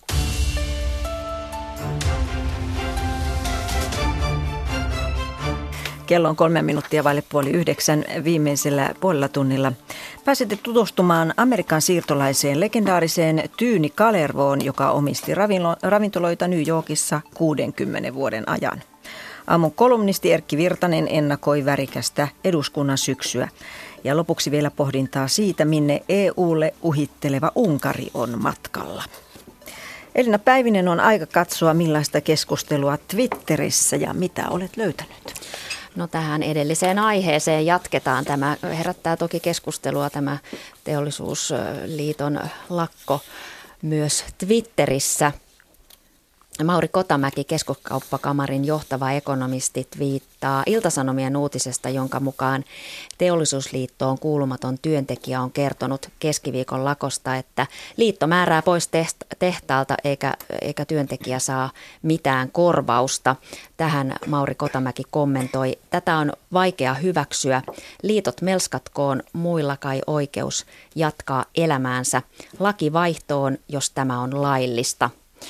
Kello on 3 minuuttia vaille 8:30 viimeisellä puolella tunnilla. Pääsette tutustumaan Amerikan siirtolaiseen legendaariseen Tyyni Kalervoon, joka omisti ravintoloita New Yorkissa 60 vuoden ajan. Aamun kolumnisti Erkki Virtanen ennakoi värikästä eduskunnan syksyä. Ja lopuksi vielä pohdintaa siitä, minne EUlle uhitteleva Unkari on matkalla. Elina Päivinen, on aika katsoa millaista keskustelua Twitterissä ja mitä olet löytänyt. No tähän edelliseen aiheeseen jatketaan. Tämä herättää toki keskustelua, tämä Teollisuusliiton lakko myös Twitterissä. Mauri Kotamäki, Keskuskauppakamarin johtava ekonomisti, twiittaa Ilta-Sanomien uutisesta, jonka mukaan Teollisuusliittoon kuulumaton työntekijä on kertonut keskiviikon lakosta, että liitto määrää pois tehtaalta eikä työntekijä saa mitään korvausta. Tähän Mauri Kotamäki kommentoi, tätä on vaikea hyväksyä. Liitot melskatkoon, muilla kai oikeus jatkaa elämäänsä. Laki vaihtoon, jos tämä on laillista.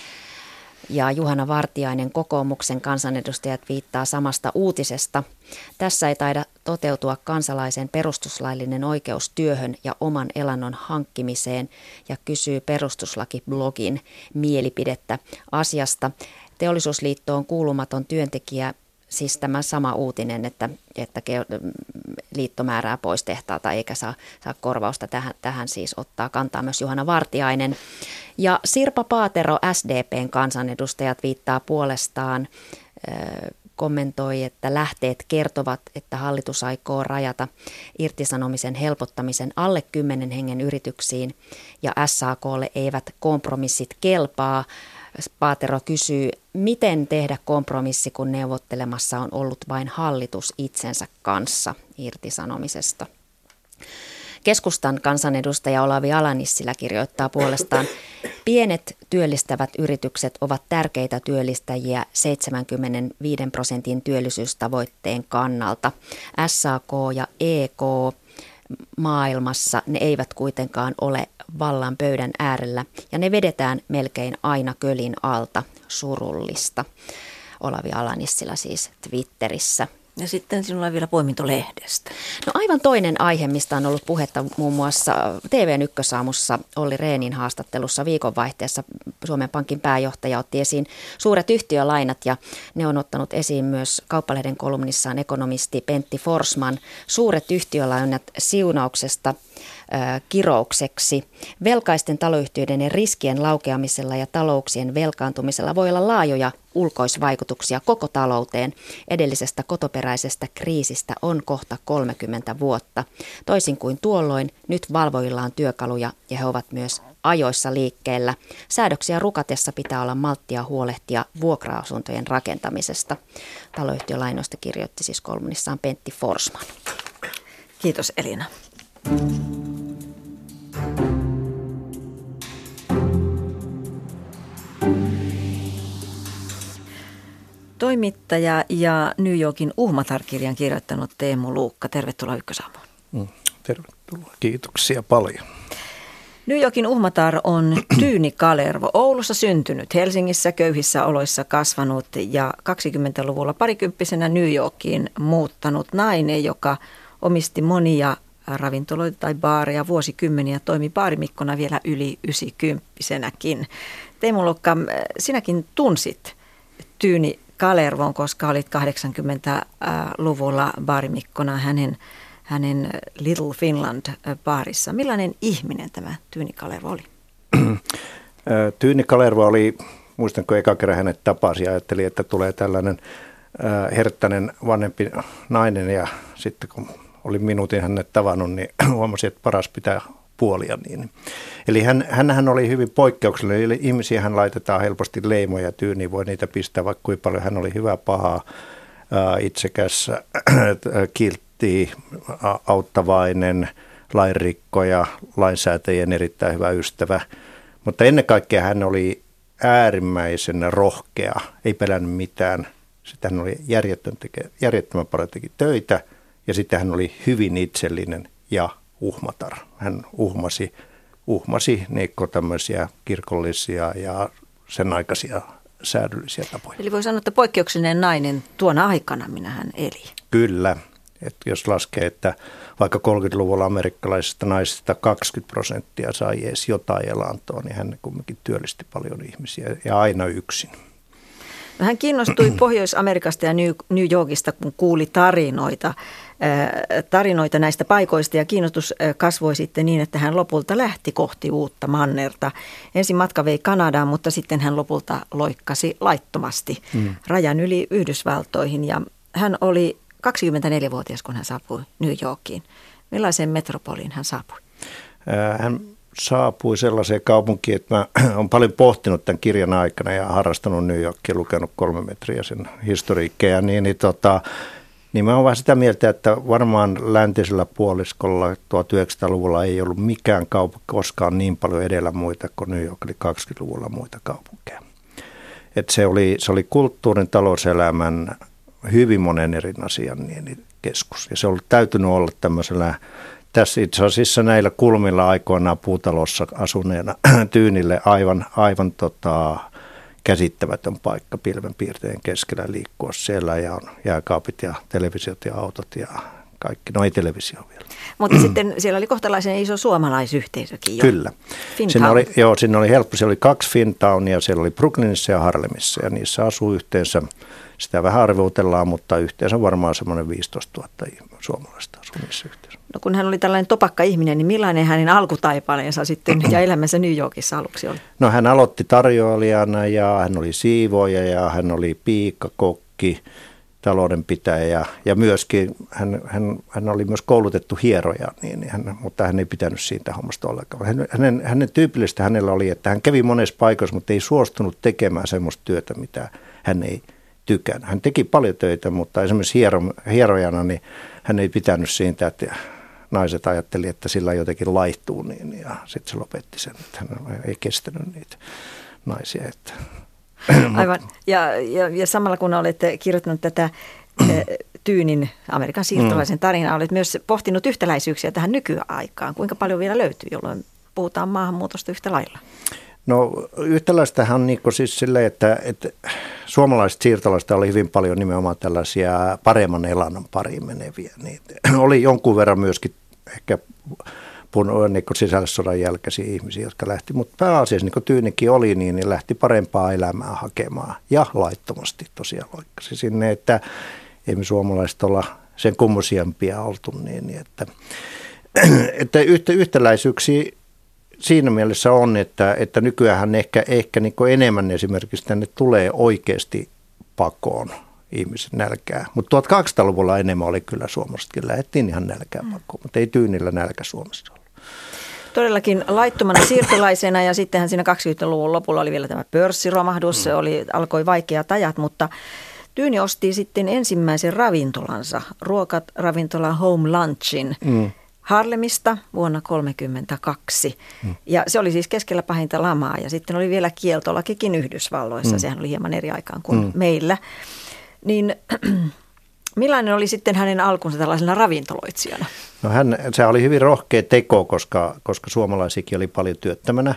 Ja Juhana Vartiainen, kokoomuksen kansanedustajat, viittaa samasta uutisesta. Tässä ei taida toteutua kansalaisen perustuslaillinen oikeus työhön ja oman elannon hankkimiseen ja kysyy perustuslakiblogin mielipidettä asiasta. Teollisuusliittoon kuulumaton työntekijä, siis tämä sama uutinen, että liitto määrää pois tehtaalta eikä saa korvausta. Tähän siis ottaa kantaa myös Juhana Vartiainen. Ja Sirpa Paatero, SDPn kansanedustajat, viittaa puolestaan, kommentoi, että lähteet kertovat, että hallitus aikoo rajata irtisanomisen helpottamisen alle 10 hengen yrityksiin ja SAK:lle eivät kompromissit kelpaa. Paatero kysyy, miten tehdä kompromissi, kun neuvottelemassa on ollut vain hallitus itsensä kanssa irtisanomisesta. Keskustan kansanedustaja Olavi Ala-Nissilä kirjoittaa puolestaan, pienet työllistävät yritykset ovat tärkeitä työllistäjiä 75% työllisyystavoitteen kannalta. SAK ja EK maailmassa ne eivät kuitenkaan ole vallan pöydän äärellä ja ne vedetään melkein aina kölin alta. Surullista. Olavi Ala-Nissilä siis Twitterissä. Ja sitten sinulla on vielä poiminto lehdestä. No aivan toinen aihe, mistä on ollut puhetta muun muassa TVn Ykkösaamussa Olli Rehnin haastattelussa viikonvaihteessa. Suomen Pankin pääjohtaja otti esiin suuret yhtiölainat ja ne on ottanut esiin myös Kauppalehden kolumnissaan ekonomisti Pentti Forsman. Suuret yhtiölainat siunauksesta kiroukseksi. Velkaisten taloyhtiöiden ja riskien laukeamisella ja talouksien velkaantumisella voi olla laajoja ulkoisvaikutuksia koko talouteen. Edellisestä kotoperäisestä kriisistä on kohta 30 vuotta. Toisin kuin tuolloin, nyt valvojilla on työkaluja ja he ovat myös ajoissa liikkeellä. Säädöksiä rukatessa pitää olla malttia huolehtia vuokra-asuntojen rakentamisesta. Taloyhtiölainoista kirjoitti siis kolumnissaan Pentti Forsman. Kiitos Elina. Toimittaja ja New Yorkin Uhmatar-kirjan kirjoittanut Teemu Luukka. Tervetuloa Ykkösaamuun. Tervetuloa. Kiitoksia paljon. New Yorkin Uhmatar on Tyyni Kalervo, Oulussa syntynyt, Helsingissä köyhissä oloissa kasvanut ja 20-luvulla parikymppisenä New Yorkiin muuttanut nainen, joka omisti monia ravintoloita tai baareja vuosikymmeniä, toimi baarimikkona vielä yli 90-senäkin. Teemu Luukka, sinäkin tunsit Tyyni Kalervon, koska olit 80-luvulla baarimikkona hänen Little Finland-baarissa. Millainen ihminen tämä Tyyni Kalervo oli? Tyyni Kalervo oli, muistanko eka kerran hänet tapasi ja ajatteli, että tulee tällainen herttäinen vanhempi nainen ja sitten kun oli minuutin hänet tavannut, niin huomasin, että paras pitää puolia. Niin. Eli hänhän oli hyvin poikkeuksellinen. Eli ihmisiähän laitetaan helposti leimoja Tyyniin, voi niitä pistää vaikka kuinka paljon. Hän oli hyvä, paha, itsekäs, kiltti, auttavainen, lainrikkoja, lainsäätäjien erittäin hyvä ystävä. Mutta ennen kaikkea hän oli äärimmäisen rohkea, ei pelännyt mitään. Sitten hän oli järjettömän paljon teki töitä ja sitten hän oli hyvin itsellinen ja uhmatar. Hän uhmasi Niikko tämmöisiä kirkollisia ja sen aikaisia säädyllisiä tapoja. Eli voi sanoa, että poikkeuksellinen nainen tuona aikana minähän eli. Kyllä. Että jos laskee, että vaikka 30-luvulla amerikkalaisista naisista 20% sai edes jotain elantoa, niin hän kumminkin työllisti paljon ihmisiä ja aina yksin. No, hän kiinnostui Pohjois-Amerikasta ja New Yorkista, kun kuuli tarinoita näistä paikoista ja kiinnostus kasvoi sitten niin, että hän lopulta lähti kohti uutta mannerta. Ensin matka vei Kanadaan, mutta sitten hän lopulta loikkasi laittomasti rajan yli Yhdysvaltoihin ja hän oli 24-vuotias, kun hän saapui New Yorkiin. Millaiseen metropoliin hän saapui? Hän saapui sellaiseen kaupunkiin, että mä olen paljon pohtinut tämän kirjan aikana ja harrastanut New Yorkia, lukenut 3 metriä sen historiikkeja, niin mä oon vähän sitä mieltä, että varmaan läntisellä puoliskolla 1900-luvulla ei ollut mikään kaupunki koskaan niin paljon edellä muita kuin New York, eli 20-luvulla muita kaupunkeja. Että se oli kulttuurin, talouselämän, hyvin monen eri asian keskus. Ja se on täytynyt olla tämmöisellä, tässä itse asiassa näillä kulmilla aikoinaan puutalossa asuneena Tyynille aivan käsittämätön paikka pilvenpiirteen keskellä liikkua siellä ja on jääkaapit ja televisiot ja autot ja kaikki. No ei televisio vielä. Mutta sitten siellä oli kohtalaisen iso suomalaisyhteisökin jo. Kyllä. Siinä oli helppo. Siellä oli 2 Fintownia, siellä oli Brooklynissa ja Harlemissa ja niissä asuu yhteensä, sitä vähän arvotellaan, mutta yhteensä varmaan semmoinen 15 000 suomalaista asuu niissä yhteensä. No kun hän oli tällainen topakka ihminen, niin millainen hänen alkutaipaleensa sitten ja elämänsä New Yorkissa aluksi oli? No hän aloitti tarjoilijana ja hän oli siivooja ja hän oli piikka, kokki, taloudenpitäjä ja myöskin hän oli myös koulutettu hieroja, mutta hän ei pitänyt siitä hommasta ollenkaan. Hänen tyypillistä hänellä oli, että hän kävi monessa paikassa, mutta ei suostunut tekemään semmoista työtä, mitä hän ei tykännyt. Hän teki paljon töitä, mutta esimerkiksi hierojana niin hän ei pitänyt siitä, että naiset ajatteli, että sillä jotenkin laihtuu, ja sitten se lopetti sen, että hän ei kestänyt niitä naisia. Että. Aivan. Ja samalla kun olette kirjoittanut tätä Tyynin Amerikan siirtolaisen tarinaa. Olet myös pohtinut yhtäläisyyksiä tähän nykyaikaan. Kuinka paljon vielä löytyy, jolloin puhutaan maahanmuutosta yhtä lailla? No yhtäläistähän on niin siis silleen, että suomalaiset siirtolaiset oli hyvin paljon nimenomaan tällaisia paremman elannon pariin meneviä. Niin oli jonkun verran myöskin ehkä niin sisällissodan jälkeisiä ihmisiä, jotka lähti, mutta pääasiassa niin kuin Tyynikin oli, niin lähti parempaa elämää hakemaan ja laittomasti tosiaan loikkasi sinne, että ei me suomalaiset olla sen kummosiampia oltu niin että yhtäläisyyksiä siinä mielessä on, että nykyään ehkä niin kuin enemmän esimerkiksi tänne tulee oikeasti pakoon ihmiset nälkää. Mutta 1200-luvulla enemmän oli kyllä suomalaisetkin. Lähdettiin ihan nälkää pakoon, mutta ei Tyynillä nälkä Suomessa ollut. Todellakin laittomana siirtolaisena ja sittenhän siinä 20-luvun lopulla oli vielä tämä pörssiromahdus. Se alkoi vaikeat ajat, mutta Tyyni osti sitten ensimmäisen ravintolansa, ruokaravintola Home Lunchin. Harlemista vuonna 1932. Ja se oli siis keskellä pahinta lamaa ja sitten oli vielä kieltolakikin Yhdysvalloissa. Sehän oli hieman eri aikaan kuin meillä. Niin millainen oli sitten hänen alkunsa tällaisena ravintoloitsijana? No se oli hyvin rohkea teko, koska suomalaisikin oli paljon työttömänä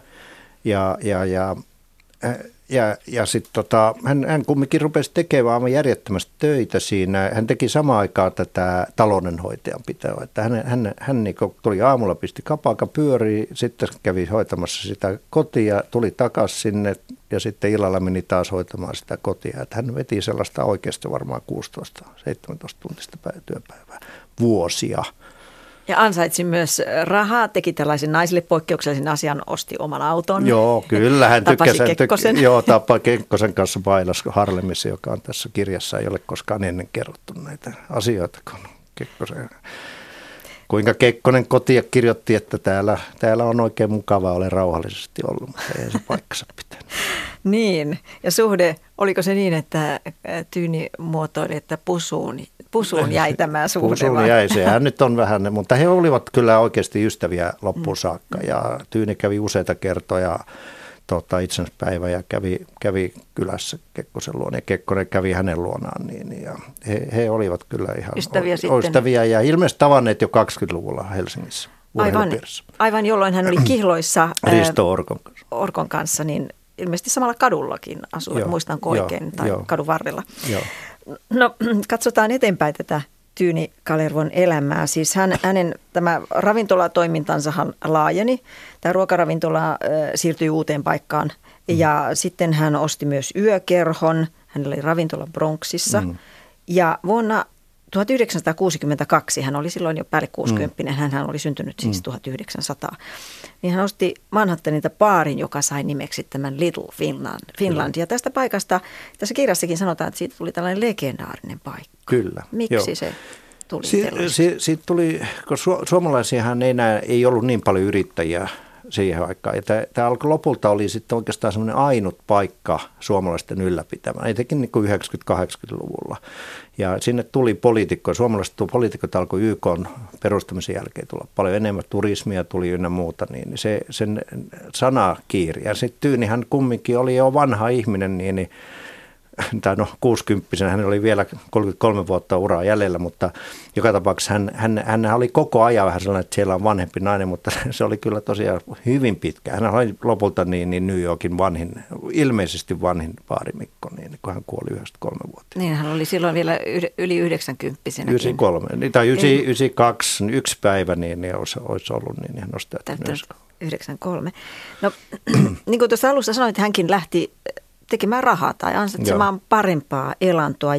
ja sitten hän kumminkin rupesi tekemään aivan järjettömästi töitä siinä. Hän teki samaan aikaan tätä taloudenhoitajan pitoa. Että hän niin tuli aamulla, pisti kapaka pyörii, sitten kävi hoitamassa sitä kotia, tuli takaisin sinne ja sitten illalla meni taas hoitamaan sitä kotia. Että hän veti sellaista oikeasti varmaan 16-17 tuntista työpäivää vuosia. Ja ansaitsi myös rahaa, teki tällaisen naisille poikkeuksellisen asian, osti oman auton. Joo, kyllä. Hän tapasi Kekkosen. Tapasi Kekkosen kanssa bailas Harlemissa, joka on tässä kirjassa. Ei ole koskaan ennen kerrottu näitä asioita, kun Kekkosen. Kuinka Kekkonen kotia kirjoitti, että täällä on oikein mukavaa, olen rauhallisesti ollut, mutta ei se paikkansa pitänyt. Niin, ja suhde, oliko se niin, että Tyyni muotoili, että pusuun jäi tämä suhde? Pusuun jäi, sehän nyt on vähän, mutta he olivat kyllä oikeasti ystäviä loppuun saakka ja Tyyni kävi useita kertoja itsenäispäivä ja kävi kylässä Kekkosen luona ja Kekkonen kävi hänen luonaan niin ja he olivat kyllä ihan ystäviä ja ilmeisesti tavanneet jo 20-luvulla Helsingissä urheilupiirissä. Aivan jolloin hän oli kihloissa Risto Orkon kanssa, niin ilmeisesti samalla kadullakin asuivat, muistanko oikein, tai kadun varrella. Joo. No katsotaan eteenpäin tätä Tyyni Kalervon elämää. Siis hänen tämä ravintolatoimintansahan laajeni. Tämä ruokaravintola siirtyi uuteen paikkaan ja sitten hän osti myös yökerhon. Hänellä oli ravintola Bronxissa ja vuonna 1962, hän oli silloin jo päälle 60, hän oli syntynyt siis 1900, niin hän osti Manhattanilta baarin, joka sai nimeksi tämän Little Finland. Ja tästä paikasta, tässä kirjassakin sanotaan, että siitä tuli tällainen legendaarinen paikka. Kyllä. Miksi se tuli siitä tuli, koska suomalaisiahan ei ollut niin paljon yrittäjiä siihen aikaan. Ja tämä lopulta oli sitten oikeastaan semmoinen ainut paikka suomalaisten ylläpitämään, etenkin niin kuin 90-80-luvulla. Ja sinne tuli poliitikkoja, suomalaiset poliitikot alkoi YK:n perustamisen jälkeen tulla paljon enemmän, turismia tuli ynnä muuta, niin sen sana kiiri. Ja sitten Tyynihän kumminkin oli jo vanha ihminen, tai 60-vuotiaana, hän oli vielä 33 vuotta uraa jäljellä, mutta joka tapauksessa hän oli koko ajan vähän sellainen, että siellä on vanhempi nainen, mutta se oli kyllä tosiaan hyvin pitkä. Hän oli lopulta niin New Yorkin ilmeisesti vanhin baarimikko, niin kun hän kuoli 93-vuotiaana. Niin, hän oli silloin vielä yli 90-vuotiaana. 93, tai 92, yksi päivä, niin olisi ollut, niin hän olisi täyttänyt 93. No, niin kuin tuossa alussa sanoit, hänkin lähti tekemään rahaa tai ansaitsemaan parempaa elantoa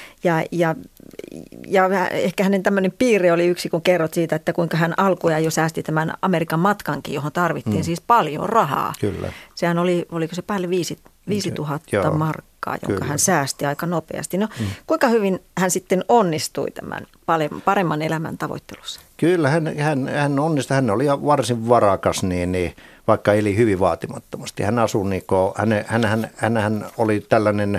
ja ehkä hänen tämmöinen piirre oli yksi, kun kerrot siitä, että kuinka hän alkuja jo säästi tämän Amerikan matkankin, johon tarvittiin siis paljon rahaa. Kyllä. Sehän oliko se päälle 5000 markkaa, jonka hän säästi aika nopeasti. No, kuinka hyvin hän sitten onnistui tämän paremman elämän tavoittelussa? Kyllä, hän onnistui. Hän oli varsin varakas, vaikka eli hyvin vaatimattomasti. Hän asui hän oli tällainen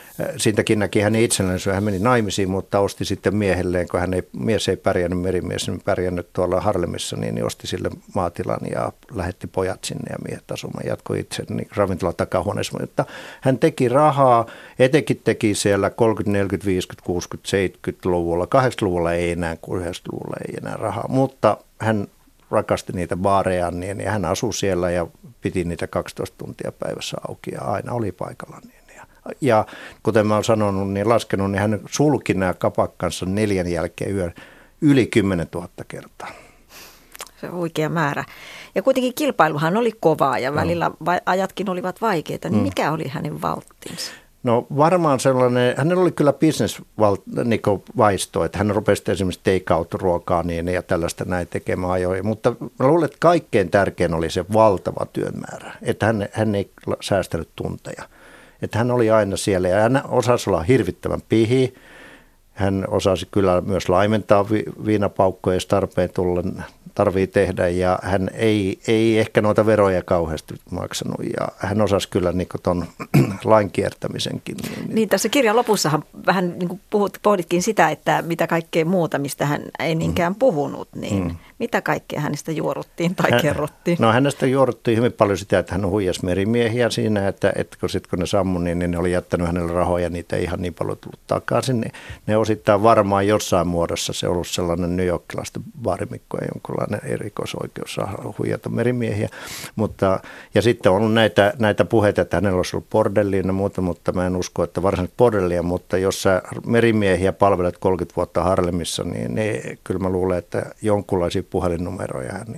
siitäkin näki hänen itsenäisyyden. Hän meni naimisiin, mutta osti sitten miehelleen, kun mies ei pärjännyt, merimies ei pärjännyt tuolla Harlemissa, niin osti sille maatilan ja lähetti pojat sinne ja miehet asumaan. Jatkoi itse niin ravintolan takahuoneessa. Mutta hän teki rahaa, etenkin teki siellä 30, 40, 50, 60, 70-luvulla. 80-luvulla ei enää, 90-luvulla ei enää rahaa, mutta hän rakasti niitä baareja, niin hän asui siellä ja piti niitä 12 tuntia päivässä auki ja aina oli paikalla. Ja kuten mä olen sanonut, niin laskenut, niin hän sulki nämä kapakkansa 4 jälkeen yön yli 10 000 kertaa. Se on oikea määrä. Ja kuitenkin kilpailuhan oli kovaa ja välillä ajatkin olivat vaikeita. Niin mikä oli hänen valttinsa? No varmaan sellainen, hänellä oli kyllä business-vaisto, että hän rupesi esimerkiksi take-out-ruokaa niin, ja tällaista näin tekemään ajoja. Mutta mä luulen, että kaikkein tärkein oli se valtava työmäärä, että hän ei säästänyt tunteja. Että hän oli aina siellä ja hän osasi olla hirvittävän pihi. Hän osasi kyllä myös laimentaa viinapaukkoja, jos tarpeen tarvii tehdä ja hän ei ehkä noita veroja kauheasti maksanut ja hän osasi kyllä niin tuon lain kiertämisenkin. Niin tässä kirjan lopussahan vähän niin kuin pohditkin sitä, että mitä kaikkea muuta, mistä hän ei niinkään puhunut, niin mitä kaikkea hänestä juoruttiin tai kerrottiin? No hänestä juoruttiin hyvin paljon sitä, että hän huijasi merimiehiä siinä, että kun ne sammui, niin ne oli jättänyt hänelle rahoja, niitä ei ihan niin paljon tullut takaisin. Ne osittain varmaan jossain muodossa se on ollut sellainen New Yorkilaisten baarimikko ja jonkunlainen erikoisoikeus saa huijata merimiehiä. Ja sitten on ollut näitä puheita, että hänellä olisi ollut bordelliin ja muuta, mutta mä en usko, että varsinaisesti bordellia, mutta jos sä merimiehiä palvelet 30 vuotta Harlemissa, niin kyllä mä luulen, että jonkunlaisia puhelinnumeroja hän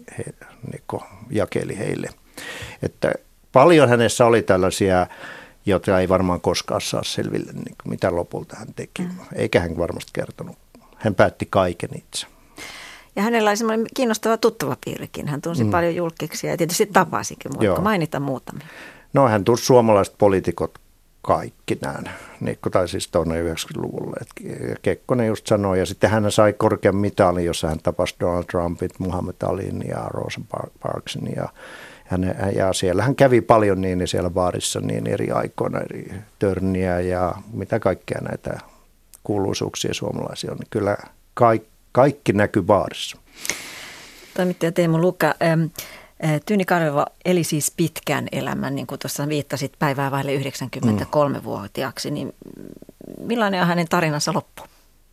jakeli heille. Että paljon hänessä oli tällaisia, joita ei varmaan koskaan saa selville, niin mitä lopulta hän teki. Eikä hän varmasti kertonut. Hän päätti kaiken itse. Ja hänellä oli semmoinen kiinnostava tuttavapiirikin. Hän tunsi paljon julkkiksia ja tietysti tapasikin, mutta mainita muutamia. No hän tunsi suomalaiset poliitikot kaikki nämä, tai siis tuonne 90-luvulle. Kekkonen just sanoi, ja sitten hän sai korkean mitalin, jossa hän tapasi Donald Trumpin, Muhammad Alin ja Rosa Parksin. Ja siellä hän kävi paljon niin siellä baarissa niin eri aikoina, eri törniä ja mitä kaikkea näitä kuuluisuuksia suomalaisia on. Niin kyllä kaikki näkyy baarissa. Toimittaja Teemu Lukka, Tyyni Kanerva eli siis pitkän elämän, niin kuin tuossa viittasit päivää vaille 93-vuotiaaksi, niin millainen on hänen tarinansa loppu?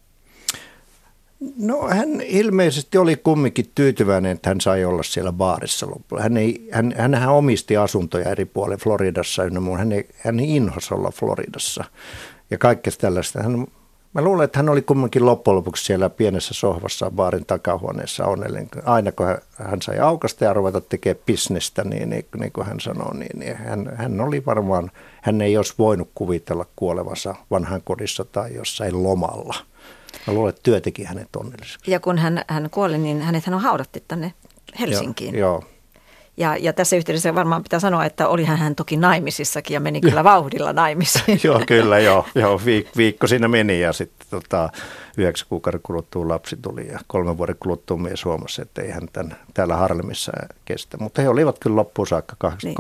No hän ilmeisesti oli kumminkin tyytyväinen, että hän sai olla siellä baarissa loppuun. Hänhän omisti asuntoja eri puolilla Floridassa, hän inhosi olla Floridassa ja kaikkea tällaista. Mä luulen, että hän oli kumminkin loppujen lopuksi siellä pienessä sohvassa baarin takahuoneessa onnellinen. Aina kun hän sai aukasta ja ruveta tekemään bisnestä, niin kuin hän sanoi, niin hän oli varmaan, hän ei olisi voinut kuvitella kuolevansa vanhainkodissa tai jossain lomalla. Mä luulen, että työ teki hänet onnelliseksi. Ja kun hän kuoli, niin hänethän on haudattu tänne Helsinkiin. Joo. Ja tässä yhteydessä varmaan pitää sanoa, että olihan hän toki naimisissakin ja meni kyllä vauhdilla naimisiin. Joo, kyllä joo. Viikko siinä meni ja sitten 9 kuukauden kuluttua lapsi tuli ja 3 vuoden kuluttua mies huomasi, että ei hän täällä Harlemissa kestä. Mutta he olivat kyllä loppuun saakka,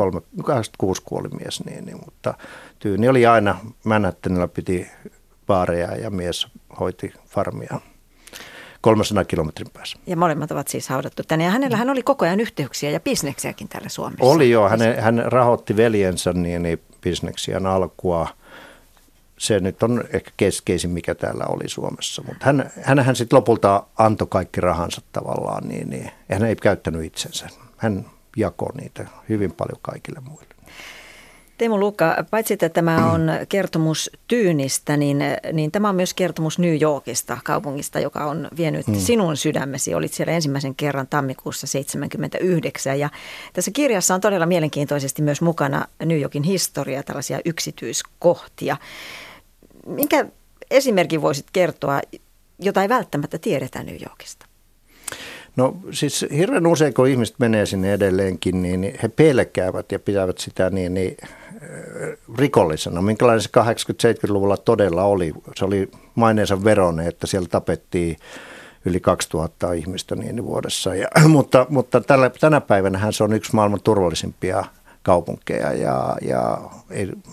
86 kuoli mies, mutta Tyyni oli aina Manhattanilla, piti baareja ja mies hoiti farmia 300 kilometrin päässä. Ja molemmat ovat siis haudattu tänne. Ja hänellähän oli koko ajan yhteyksiä ja bisneksiäkin täällä Suomessa. Oli joo. Hän rahoitti veljensä niin bisneksiään alkua. Se nyt on ehkä keskeisin, mikä täällä oli Suomessa. Mutta hänhän sitten lopulta antoi kaikki rahansa tavallaan. Niin hän ei käyttänyt itsensä. Hän jakoi niitä hyvin paljon kaikille muille. Teemu Lukka, paitsi että tämä on kertomus Tyynistä, niin tämä on myös kertomus New Yorkista, kaupungista, joka on vienyt sinun sydämesi. Olit siellä ensimmäisen kerran tammikuussa 1979 ja tässä kirjassa on todella mielenkiintoisesti myös mukana New Yorkin historia, tällaisia yksityiskohtia. Minkä esimerkin voisit kertoa, jota ei välttämättä tiedetä New Yorkista? No siis hirveän usein, kun ihmiset menee sinne edelleenkin, niin he pelkäävät ja pitävät sitä niin rikollisena. Minkälainen se 80-70-luvulla todella oli. Se oli maineensa veronen, että siellä tapettiin yli 2000 ihmistä niin vuodessa. Mutta tänä päivänähän se on yksi maailman turvallisimpia kaupunkeja ja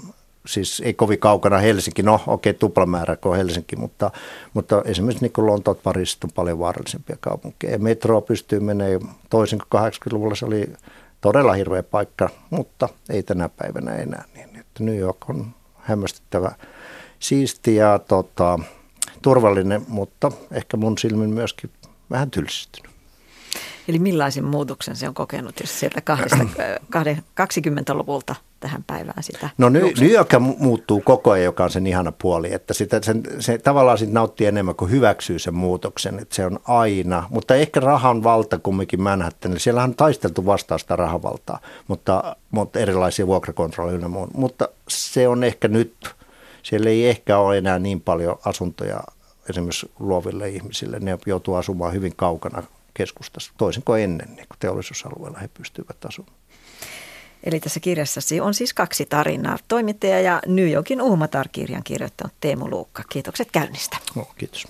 siis ei kovin kaukana Helsinki, no okei, tuplamäärä kuin Helsinki, mutta esimerkiksi niin kuin Lontoot, Pariisit on paljon vaarallisempia kaupunkeja. Ja metroa pystyy menemään, toisin kuin 80-luvulla se oli todella hirveä paikka, mutta ei tänä päivänä enää niin. Että New York on hämmästyttävä siisti ja turvallinen, mutta ehkä mun silmin myöskin vähän tylsistynyt. Eli millaisen muutoksen se on kokenut, jos sieltä 20-luvulta tähän päivään sitä? No New York muuttuu koko ajan, joka on sen ihana puoli, että se tavallaan sit nauttii enemmän kuin hyväksyy sen muutoksen, että se on aina, mutta ehkä rahan valta kumminkin Manhattanilla, siellä on taisteltu vastaan sitä rahavaltaa, mutta erilaisia vuokrakontrolleja, mutta se on ehkä nyt, siellä ei ehkä ole enää niin paljon asuntoja esimerkiksi luoville ihmisille, ne joutuu asumaan hyvin kaukana keskustassa, toisin kuin ennen, niin kuin teollisuusalueella he pystyvät asumaan. Eli tässä kirjassasi on siis 2 tarinaa. Toimittaja ja New Yorkin Uhmatar-kirjan kirjoittanut Teemu Luukka. Kiitokset käynnistä. No, kiitos.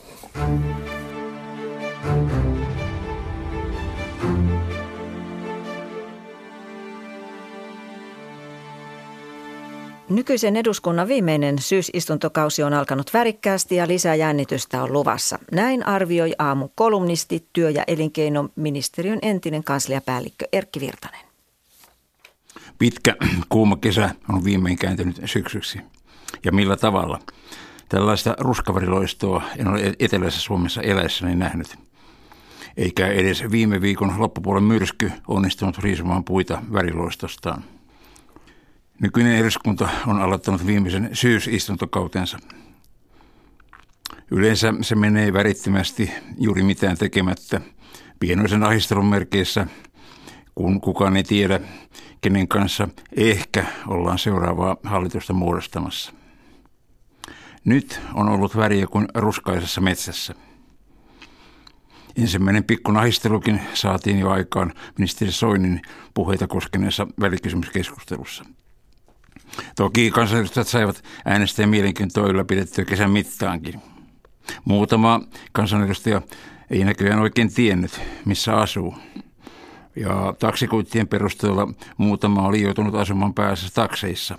Nykyisen eduskunnan viimeinen syysistuntokausi on alkanut värikkäästi ja lisää jännitystä on luvassa. Näin arvioi aamukolumnisti työ- ja elinkeinoministeriön entinen kansliapäällikkö Erkki Virtanen. Pitkä kuuma kesä on viimein kääntynyt syksyksi. Ja millä tavalla? Tällaista ruskavariloistoa en ole eteläisessä Suomessa eläessäni nähnyt. Eikä edes viime viikon loppupuolen myrsky onnistunut riisumaan puita väriloistostaan. Nykyinen eduskunta on aloittanut viimeisen syysistuntokautensa. Yleensä se menee värittömästi juuri mitään tekemättä, pienoisen ahistelun merkeissä, kun kukaan ei tiedä, kenen kanssa ehkä ollaan seuraavaa hallitusta muodostamassa. Nyt on ollut väriä kuin ruskaisessa metsässä. Ensimmäinen pikku nahistelukin saatiin jo aikaan ministeri Soinin puheita koskeneessa välikysymyskeskustelussa. Toki kansanedustajat saivat äänestäjän mielenkiintoa ylläpidettyä kesän mittaankin. Muutama kansanedustaja ei näköjään oikein tiennyt, missä asuu. Ja taksikuittien perusteella muutama oli joutunut asumaan pääasiassa takseissa.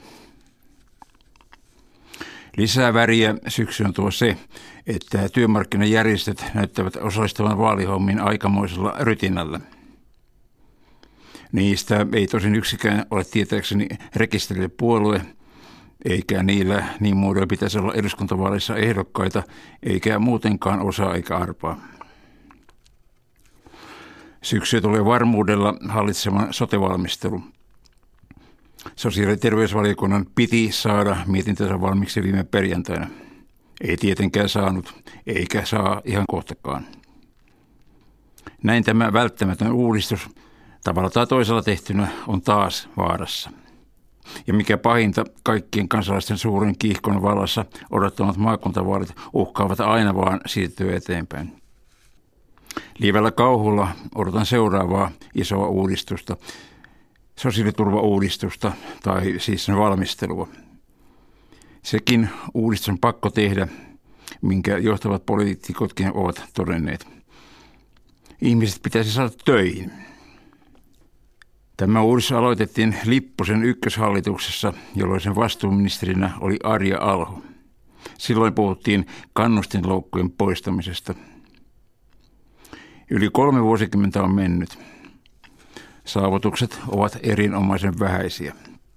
Lisää väriä syksyyn tuo se, että työmarkkinajärjestöt näyttävät osallistuvan vaalihommiin aikamoisella rytinällä. Niistä ei tosin yksikään ole tietääkseni rekisteröity puolue, eikä niillä niin muodoin pitäisi olla eduskuntavaaleissa ehdokkaita, eikä muutenkaan osaa eikä arpaa. Syksy tulee varmuudella hallitsemaan sote-valmistelu. Sosiaali- ja terveysvaliokunnan piti saada mietintönsä valmiiksi viime perjantaina. Ei tietenkään saanut, eikä saa ihan kohtakaan. Näin tämä välttämätön uudistus tavalla tai toisella tehtynä on taas vaarassa. Ja mikä pahinta, kaikkien kansalaisten suuren kiihkon vallassa odottamat maakuntavaalit uhkaavat aina vaan siirtyä eteenpäin. Lievällä kauhulla odotan seuraavaa isoa uudistusta, sosiaaliturvauudistusta tai siis sen valmistelua. Sekin uudistus on pakko tehdä, minkä johtavat poliitikotkin ovat todenneet. Ihmiset pitäisi saada töihin. Tämä uudistus aloitettiin Lipposen ykköshallituksessa, jolloin sen vastuuministerinä oli Arja Alho. Silloin puhuttiin kannustinloukkujen poistamisesta. Yli 3 vuosikymmentä on mennyt. Saavutukset ovat erinomaisen vähäisiä.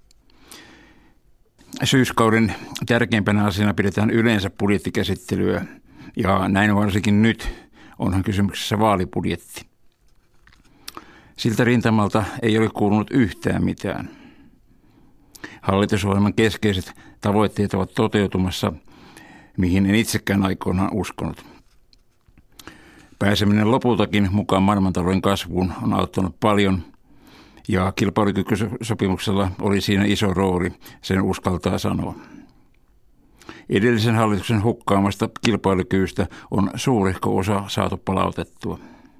Syyskauden tärkeimpänä asiana pidetään yleensä budjettikäsittelyä, ja näin varsinkin nyt onhan kysymyksessä vaalibudjetti. Siltä rintamalta ei ole kuulunut yhtään mitään. Hallitusohjelman keskeiset tavoitteet ovat toteutumassa, mihin en itsekään aikoinaan uskonut. Pääseminen lopultakin mukaan maailmantalouden kasvuun on auttanut paljon, ja kilpailukykysopimuksella oli siinä iso rooli, sen uskaltaa sanoa. Edellisen hallituksen hukkaamasta kilpailukyvystä on suurehko osa saatu palautettua.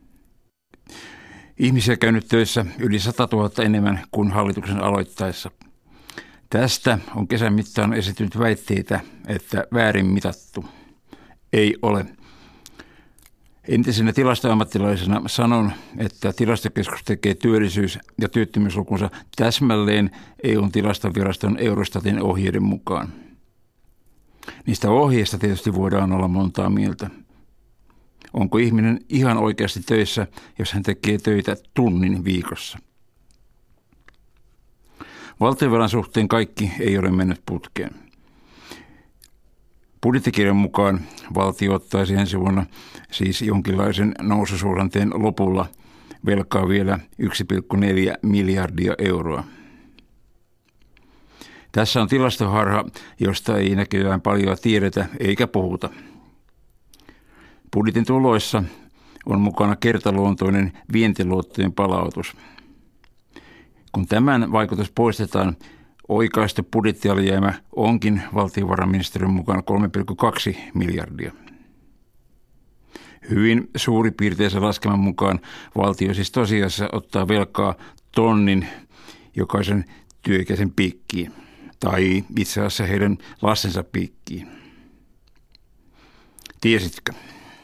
Ihmisiä käynyt töissä yli 100 000 enemmän kuin hallituksen aloittaessa. Tästä on kesän mittaan esitynyt väitteitä, että väärin mitattu. Ei ole. Entisenä tilastoammattilaisena sanon, että Tilastokeskus tekee työllisyys- ja työttömyyslukunsa täsmälleen EU:n tilastoviraston Eurostatin ohjeiden mukaan. Niistä ohjeista tietysti voidaan olla montaa mieltä. Onko ihminen ihan oikeasti töissä, jos hän tekee töitä tunnin viikossa? Valtionvelan suhteen kaikki ei ole mennyt putkeen. Budjettikirjan mukaan valtio ottaisi ensi vuonna siis jonkinlaisen noususuhdanteen lopulla velkaa vielä 1,4 miljardia euroa. Tässä on tilastoharha, josta ei näköjään paljon tiedetä eikä puhuta. Budjetin tuloissa on mukana kertaluontoinen vientiluottojen palautus. Kun tämän vaikutus poistetaan, oikaistu budjettialijäämä onkin valtiovarainministeriön mukaan 3,2 miljardia. Hyvin suuripiirteisen laskelman mukaan valtio siis tosiasiassa ottaa velkaa tonnin jokaisen työikäisen piikkiin, tai itse asiassa heidän lastensa piikkiin. Tiesitkö?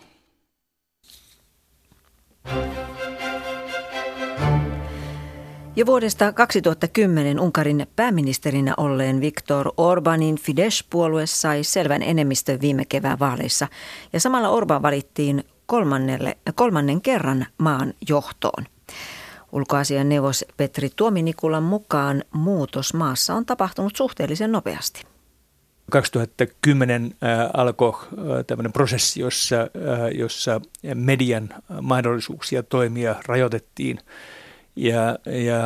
Jo vuodesta 2010 Unkarin pääministerinä olleen Viktor Orbanin Fidesz-puolue sai selvän enemmistön viime kevään vaaleissa ja samalla Orban valittiin kolmannen kerran maan johtoon. Ulkoasianneuvos Petri Tuominikulan mukaan muutos maassa on tapahtunut suhteellisen nopeasti. 2010 alkoi tämmöinen prosessi, jossa median mahdollisuuksia toimia rajoitettiin. Ja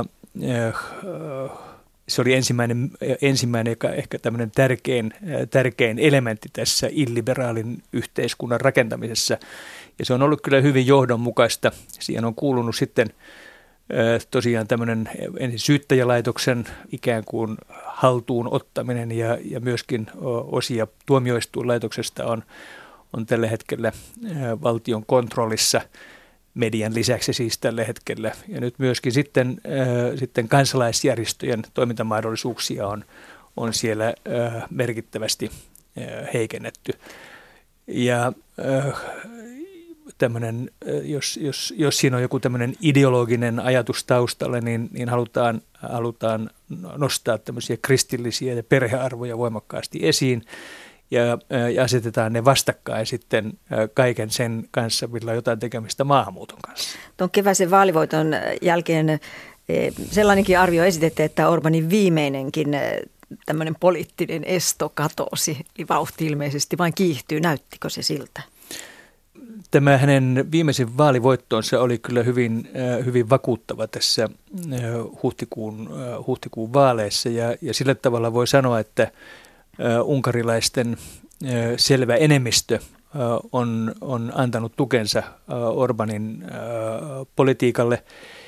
se oli ensimmäinen ehkä tämmöinen tärkein elementti tässä illiberaalin yhteiskunnan rakentamisessa. Ja se on ollut kyllä hyvin johdonmukaista. Siihen on kuulunut sitten tosiaan tämmöinen ensin syyttäjälaitoksen ikään kuin haltuun ottaminen ja myöskin osia tuomioistuinlaitoksesta on tällä hetkellä valtion kontrollissa. Median lisäksi siis tällä hetkellä. Ja nyt myöskin sitten kansalaisjärjestöjen toimintamahdollisuuksia on siellä merkittävästi heikennetty. Ja tämmöinen, jos siinä on joku tämmöinen ideologinen ajatus taustalla, niin halutaan nostaa tämmöisiä kristillisiä ja perhearvoja voimakkaasti esiin. Ja asetetaan ne vastakkain sitten kaiken sen kanssa, millä on jotain tekemistä maahanmuuton kanssa. Tuon keväisen vaalivoiton jälkeen sellainenkin arvio esitettiin, että Orbanin viimeinenkin tämmöinen poliittinen esto katosi. Eli vauhti ilmeisesti vain kiihtyy. Näyttikö se siltä? Tämä hänen viimeisen vaalivoittonsa oli kyllä hyvin vakuuttava tässä huhtikuun vaaleissa. Ja sillä tavalla voi sanoa, että unkarilaisten selvä enemmistö on antanut tukensa Orbanin politiikalle.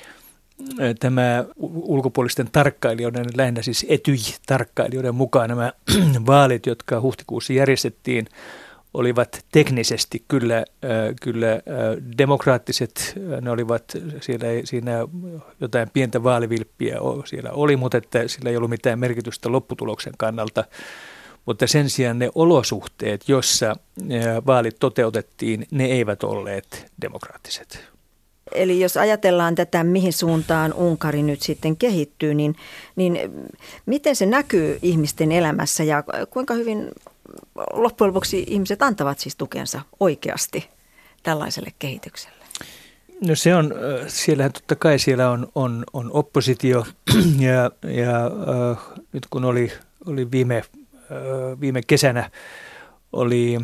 Tämä ulkopuolisten tarkkailijoiden, lähinnä siis Etyj-tarkkailijoiden mukaan nämä vaalit, jotka huhtikuussa järjestettiin, olivat teknisesti kyllä demokraattiset. Ne olivat, siinä jotain pientä vaalivilppiä siellä oli, mutta että sillä ei ollut mitään merkitystä lopputuloksen kannalta. Mutta sen sijaan ne olosuhteet, jossa vaalit toteutettiin, ne eivät olleet demokraattiset. Eli jos ajatellaan tätä, mihin suuntaan Unkari nyt sitten kehittyy, niin miten se näkyy ihmisten elämässä ja kuinka hyvin loppujen lopuksi ihmiset antavat siis tukensa oikeasti tällaiselle kehitykselle? No se on, siellähän totta kai siellä on oppositio ja nyt kun oli viime kesänä oli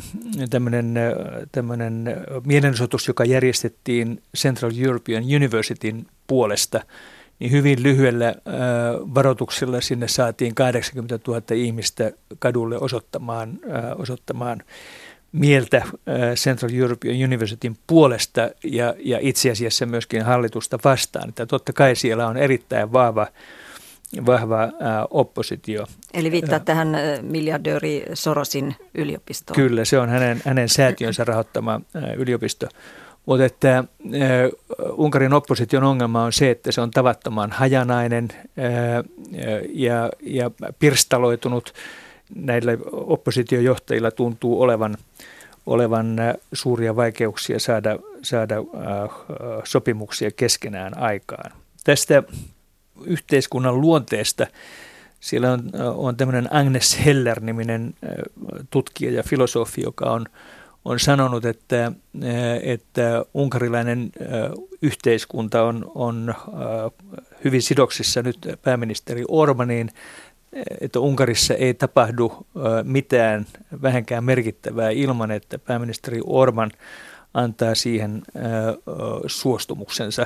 tämmöinen mielenosoitus, joka järjestettiin Central European Universityn puolesta, niin hyvin lyhyellä varoituksella sinne saatiin 80 000 ihmistä kadulle osoittamaan mieltä Central European Universityn puolesta ja itse asiassa myöskin hallitusta vastaan. Että totta kai siellä on erittäin vahva oppositio. Eli viittaa tähän miljardööri Sorosin yliopistoon. Kyllä, se on hänen säätiönsä rahoittama yliopisto. Mutta että Unkarin opposition ongelma on se, että se on tavattoman hajanainen ja pirstaloitunut. Näillä oppositiojohtajilla tuntuu olevan suuria vaikeuksia saada sopimuksia keskenään aikaan. Tästä yhteiskunnan luonteesta siellä on tämmöinen Agnes Heller-niminen tutkija ja filosofi, joka on sanonut, että unkarilainen yhteiskunta on hyvin sidoksissa nyt pääministeri Orbaniin, että Unkarissa ei tapahdu mitään vähänkään merkittävää ilman, että pääministeri Orban antaa siihen suostumuksensa.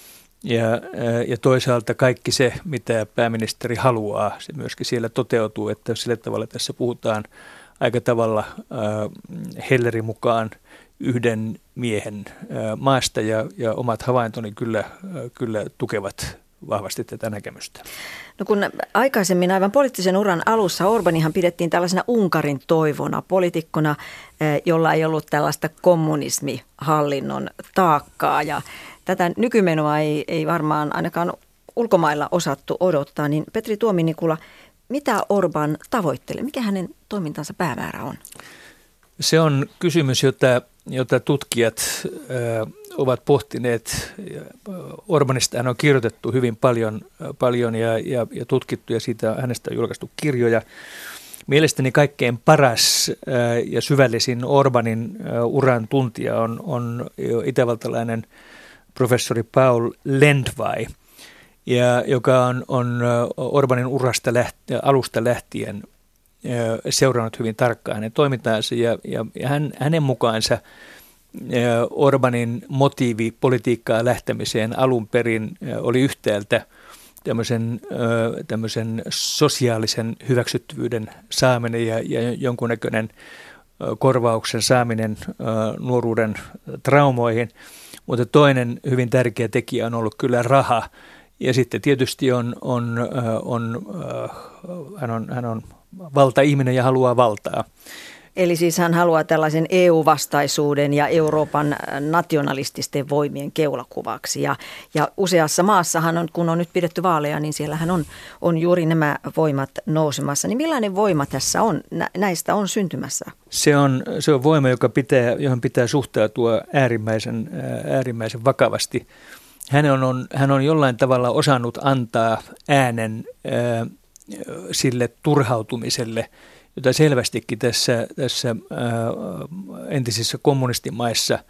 Ja toisaalta kaikki se, mitä pääministeri haluaa, se myöskin siellä toteutuu, että sillä tavalla tässä puhutaan aika tavalla Hellerin mukaan yhden miehen maasta ja omat havaintoni kyllä tukevat vahvasti tätä näkemystä. No kun aikaisemmin aivan poliittisen uran alussa Orbanihan pidettiin tällaisena Unkarin toivona, poliitikkona, jolla ei ollut tällaista kommunismihallinnon taakkaa ja tätä nykymenoa ei varmaan ainakaan ulkomailla osattu odottaa, niin Petri Tuominikula, mitä Orban tavoittelee? Mikä hänen toimintansa päämäärä on? Se on kysymys, jota tutkijat ovat pohtineet. Orbanista hän on kirjoitettu hyvin paljon ja tutkittu ja siitä hänestä on julkaistu kirjoja. Mielestäni kaikkein paras ja syvällisin Orbanin uran tuntija on itävaltalainen professori Paul Lendvai, joka on Orbanin urasta alusta lähtien seurannut hyvin tarkkaan hänen toimintaansa ja hänen mukaansa Orbanin motiivi politiikkaa lähtemiseen alun perin oli yhtäältä tämmöisen sosiaalisen hyväksyttävyyden saaminen ja jonkunnäköinen korvauksen saaminen nuoruuden traumoihin, mutta toinen hyvin tärkeä tekijä on ollut kyllä raha. Ja sitten tietysti hän on valta-ihminen ja haluaa valtaa. Eli siis hän haluaa tällaisen EU-vastaisuuden ja Euroopan nationalististen voimien keulakuvaksi. Ja useassa maassahan, kun on nyt pidetty vaaleja, niin siellähän on juuri nämä voimat nousemassa. Niin millainen voima tässä on? Näistä on syntymässä? Se on voima, johon pitää suhtautua äärimmäisen vakavasti. Hän on jollain tavalla osannut antaa äänen sille turhautumiselle, jota selvästikin tässä entisissä kommunistimaissa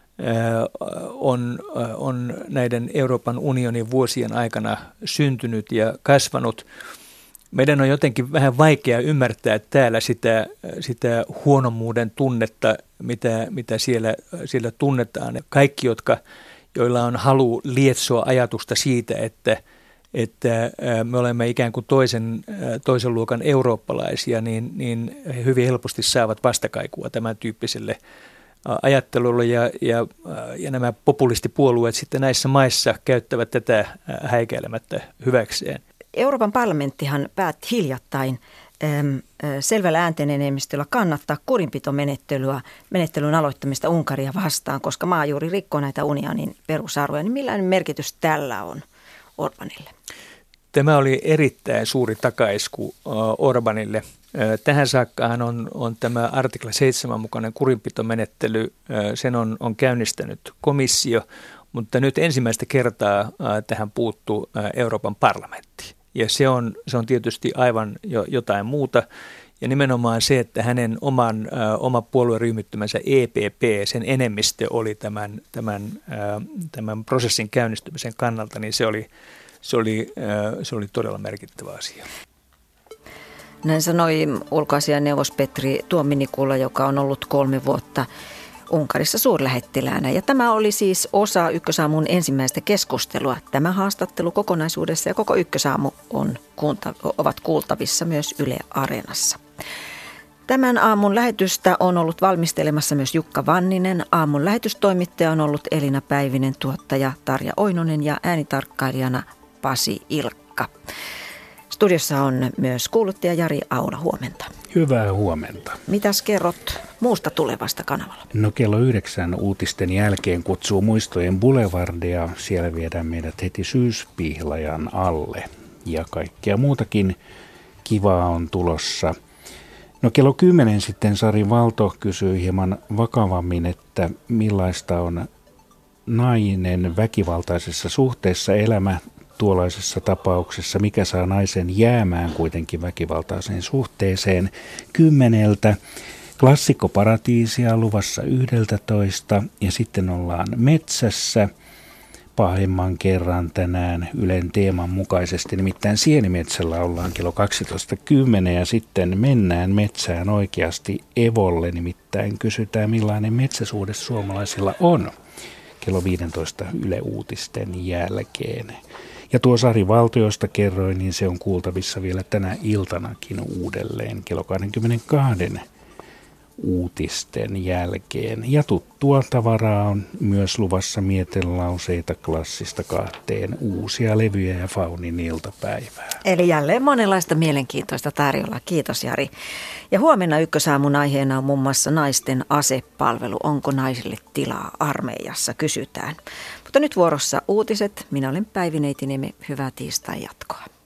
on näiden Euroopan unionin vuosien aikana syntynyt ja kasvanut. Meidän on jotenkin vähän vaikea ymmärtää täällä sitä huonommuuden tunnetta, mitä siellä tunnetaan. Kaikki, joilla on halu lietsoa ajatusta siitä, että me olemme ikään kuin toisen luokan eurooppalaisia, niin he hyvin helposti saavat vastakaikua tämän tyyppiselle ajattelulle ja nämä populistipuolueet sitten näissä maissa käyttävät tätä häikäilemättä hyväkseen. Euroopan parlamenttihan päätti hiljattain selvällä äänten enemmistöllä kannattaa kurinpitomenettelyn aloittamista Unkaria vastaan, koska maa juuri rikkoo näitä unionin perusarvoja. Niin millainen merkitys tällä on Orbanille? Tämä oli erittäin suuri takaisku Orbanille. Tähän saakkaan on tämä artikla 7 mukainen kurinpitomenettely, sen on käynnistänyt komissio, mutta nyt ensimmäistä kertaa tähän puuttuu Euroopan parlamentti. Ja se on tietysti aivan jotain muuta. Ja nimenomaan se, että hänen oma puolueryhmittymänsä EPP, sen enemmistö oli tämän prosessin käynnistymisen kannalta, niin se oli todella merkittävä asia. Näin sanoi ulkoasiainneuvos Petri Tuominikula, joka on ollut 3 vuotta Unkarissa suurlähettiläänä. Ja tämä oli siis osa Ykkösaamun ensimmäistä keskustelua. Tämä haastattelu kokonaisuudessa ja koko Ykkösaamu ovat kuultavissa myös Yle Areenassa. Tämän aamun lähetystä on ollut valmistelemassa myös Jukka Vanninen. Aamun lähetystoimittaja on ollut Elina Päivinen, tuottaja Tarja Oinonen ja äänitarkkailijana Pasi Ilkka. Studiossa on myös kuuluttaja Jari Aula. Huomenta. Hyvää huomenta. Mitäs kerrot muusta tulevasta kanavalla? No kello 9 uutisten jälkeen kutsuu Muistojen Boulevardia. Siellä viedään meidät heti Syyspihlajan alle. Ja kaikkea muutakin kivaa on tulossa. No kello 10 sitten Sari Valto kysyi hieman vakavammin, että millaista on nainen väkivaltaisessa suhteessa, elämä tuollaisessa tapauksessa, mikä saa naisen jäämään kuitenkin väkivaltaiseen suhteeseen 10. Klassikko Paratiisia luvassa 11 ja sitten ollaan metsässä pahemman kerran tänään Ylen teeman mukaisesti, nimittäin Sienimetsällä ollaan kello 12.10 ja sitten mennään metsään oikeasti Evolle, nimittäin kysytään millainen metsäsuhde suomalaisilla on kello 15 Yle Uutisten jälkeen. Ja tuo Sari Valtioista kerroin, niin se on kuultavissa vielä tänä iltanakin uudelleen kello 22 uutisten jälkeen. Ja tuttua tavaraa on myös luvassa mietelauseita klassista 2 uusia levyjä ja Faunin iltapäivää. Eli jälleen monenlaista mielenkiintoista tarjolla. Kiitos Jari. Ja huomenna Ykkösaamun aiheena on muun muassa naisten asepalvelu. Onko naisille tilaa armeijassa, kysytään. Mutta nyt vuorossa uutiset. Minä olen Päivi Neitiniemen. Hyvää tiistai jatkoa.